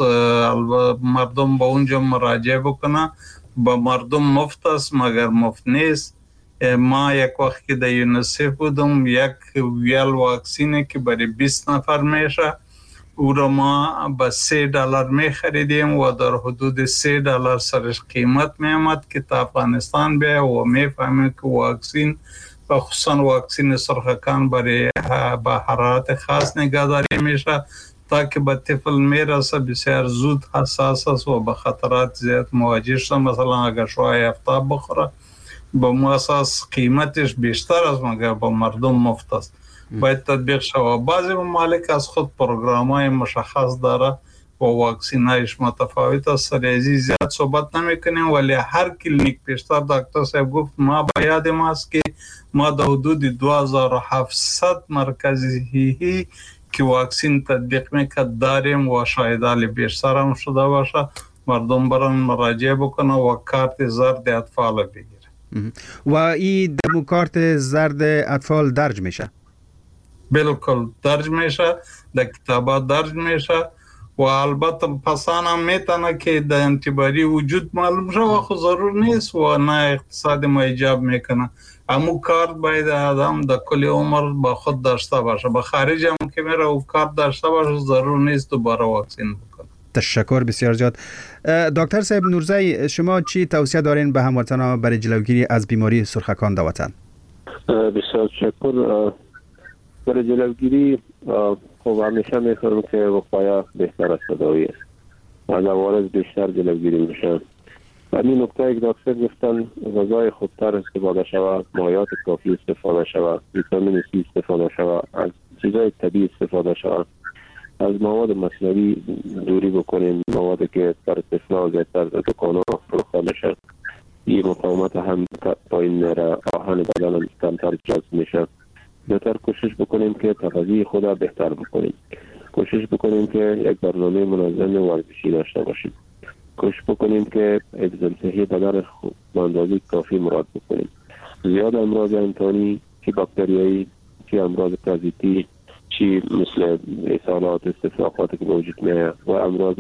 مردم به اونجا مراجعه بکنه، با مردم مفت است مگر مفت نیست. ما یک وقت که در یونیسف بودم یک ویل واکسینه که برای بیست نفر میشه او را ما به سه دلار می خریدیم و در حدود سه دلار سرش قیمت می آمد که تا افغانستان بیا و می فهمیم که واکسین و خصوصا واکسین سرخکان برای با حرارت خاص نگهداری میشه تا که به طفل میرسه بسیار زود حساس است و به خطرات زیاد مواجه شده. مثلا اگر شوهای افتاب بخوره با مؤسس قیمتش بیشتر است مگر با مردم مفت است. باید تطبیق شود. بعضی ممالک از خود پروگرام‌های مشخص داره و واکسینایش متفاوت است. سریعی زیاد صحبت نمی کنیم ولی هر کلینیک پیشتر دکتر صاحب گفت ما باید ما است که ما در حدود دو هزار و هفتصد مرکزی که واکسین تطبیق میکرد داریم و شاید حال بیشتر هم شده باشه. مردم برن مراجعه بکنه و کارت زرد اطفال بگیره. و این دمو کارت زرد اطفال درج میشه؟ بالکل درج میشه، در کتابات درج میشه و البته پسان هم میتونه که در انتباری وجود معلوم شه و خود ضرور نیست و نه اقتصاد ما ایجاب میکنه. امو کارت باید آدم در کل عمر با خود داشته باشه. با خارج هم که میره و کارت داشته باشه ضرور نیست دوباره واکسین بکنه. تشکر بسیار زیاد. دکتر صاحب نورزی، شما چی توصیه دارین به هموطنان برای جلوگیری از بیماری سرخکان در وطن؟ بسیار تشکر. برای جلوگیری خب همیشه میخورم که وقایع بهتر از تداوی است و عوارض بیشتر جلوگیری میشن. همین نکته که دکتر گفتن غذای خوبتر استفاده شود، مایعات کافی استفاده شود، ویتامین سی استفاده شود، از چیزای طبیعی استفاده شود، از مواد مصنوعی دوری بکنیم، موادی که در طفلا زیادتر در دکان‌ها فروخته میشه. این مقاومت هم پایین میره، آهن بدن هم کمتر جذب میشه. بهتر کوشش بکنیم که تغذیه خود را بهتر بکنیم. کوشش بکنیم که یک برنامه منظم ورزشی داشته باشیم. کوشش بکنیم که حفظ صحی بدن به اندازه کافی مراعات بکنیم. زیاد امراض انتانی، چی باکتریایی، چی امراض پرازیتی، چی مثل اسهالات، استفراغات که موجود میه و امراض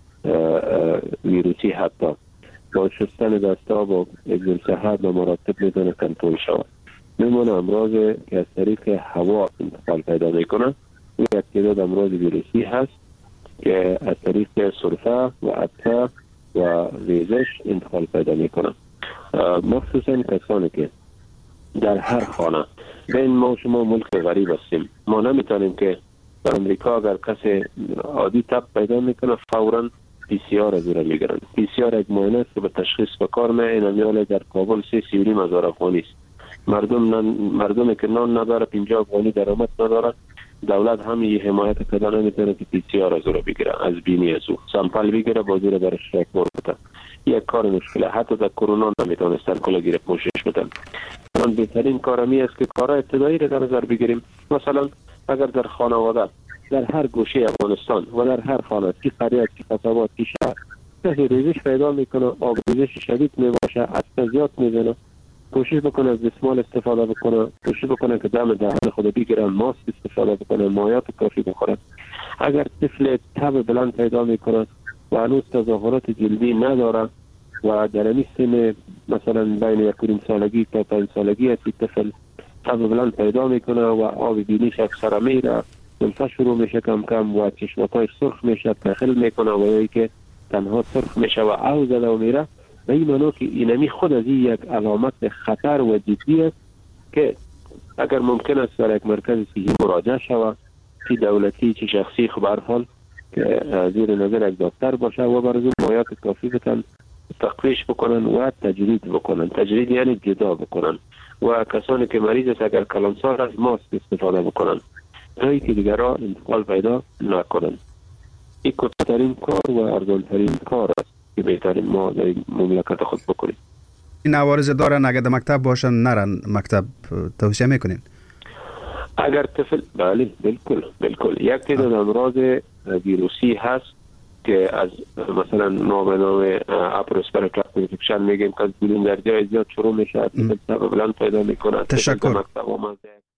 ویروسی حتی با شستن دستا با حفظ صحت به مراتب میتونه کنترل شود. میمونه امراض که از طریق هوا انتقال پیدا میکنه. این یک تعداد امراض ویروسی هست که از طریق سرفه و عطسه و ریزش انتقال پیدا میکنه. مخصوصا کسانی که در هر خانه بین ما و شما ملک غریب هستیم، ما نمیتونیم که در امریکا اگر کسی عادی تب پیدا میکنه فوراً پی سی آر از او را میگیرن. پی سی آر یک معاینه است که به تشخیص به کار میه. این امیال در کابل سه سی و نیم هزار افغانی است. مردم نن... مردمی که نان نداره، پنجاه افغانی درآمد نداره، دولت هم یه حمایت کردن نمیتونه که پی سی آر از او را بگیره، از بینی از او سامپل بگیره بازی را برش شک بده. یک کار مشکله. حتی در کرونا نمیتونستن کلاگیر پوشش بدن. من بهترین کارمی است که کارهای ابتدایی را در نظر بگیریم. مثلا اگر در خانواده در هر گوشه افغانستان و در هر خانه، کی قریه، کی قصبات، کی شهر، کسی ریزش پیدا میکنه، آب ریزش شدید میباشه، عطسه زیاد میزنه، کوشش بکنه از دستمال استفاده بکنه، کوشش بکنه که دم دهن خود بگیرن، ماسک استفاده بکنه، مایعات کافی بخوره. اگر طفل تب بلند پیدا میکنه و هنوز تظاهرات جلدی نداره و در این سن مثلا بین یک و نیم سالگی تا پنج سالگی است، طفل تب بلند پیدا میکنه و آب بینیش اکثر میره، دلفه شروع میشه کم کم و چشماتای سرخ میشه، تخیل میکنه و یا که تنها سرخ میشه و آو زده و میره. و این منو که اینمی خود از این یک علامت خطر و جدی است که اگر ممکن است در یک مرکز صحی مراجعه شود، چی دولتی چی شخصی، خبر حال که زیر نظر یک دکتر باشه و برای مایعات کافی بتن تقویش بکنن و تجرید بکنن. تجرید یعنی جدا بکنن و کسانی که مریض است اگر کلانسار از ماسک استفاده بکنن جایی که دیگرها انتقال پیدا نکنن. این کوچکترین کار و ارزانترین کار است که بهترین ما در مملکت خود بکنیم. این عوارض دارن اگر در مکتب باشن نرن مکتب توصیه میکنین؟ اگر طفل بله بالکل بالکل یک تعداد امراض ویروسی هست که از مثلا نام به نام اپر رسپیراتوری انفکشن میگیم که بدون در جای زیاد شروع میشه طفل سبب بلند پیدا میکنه. تشکر.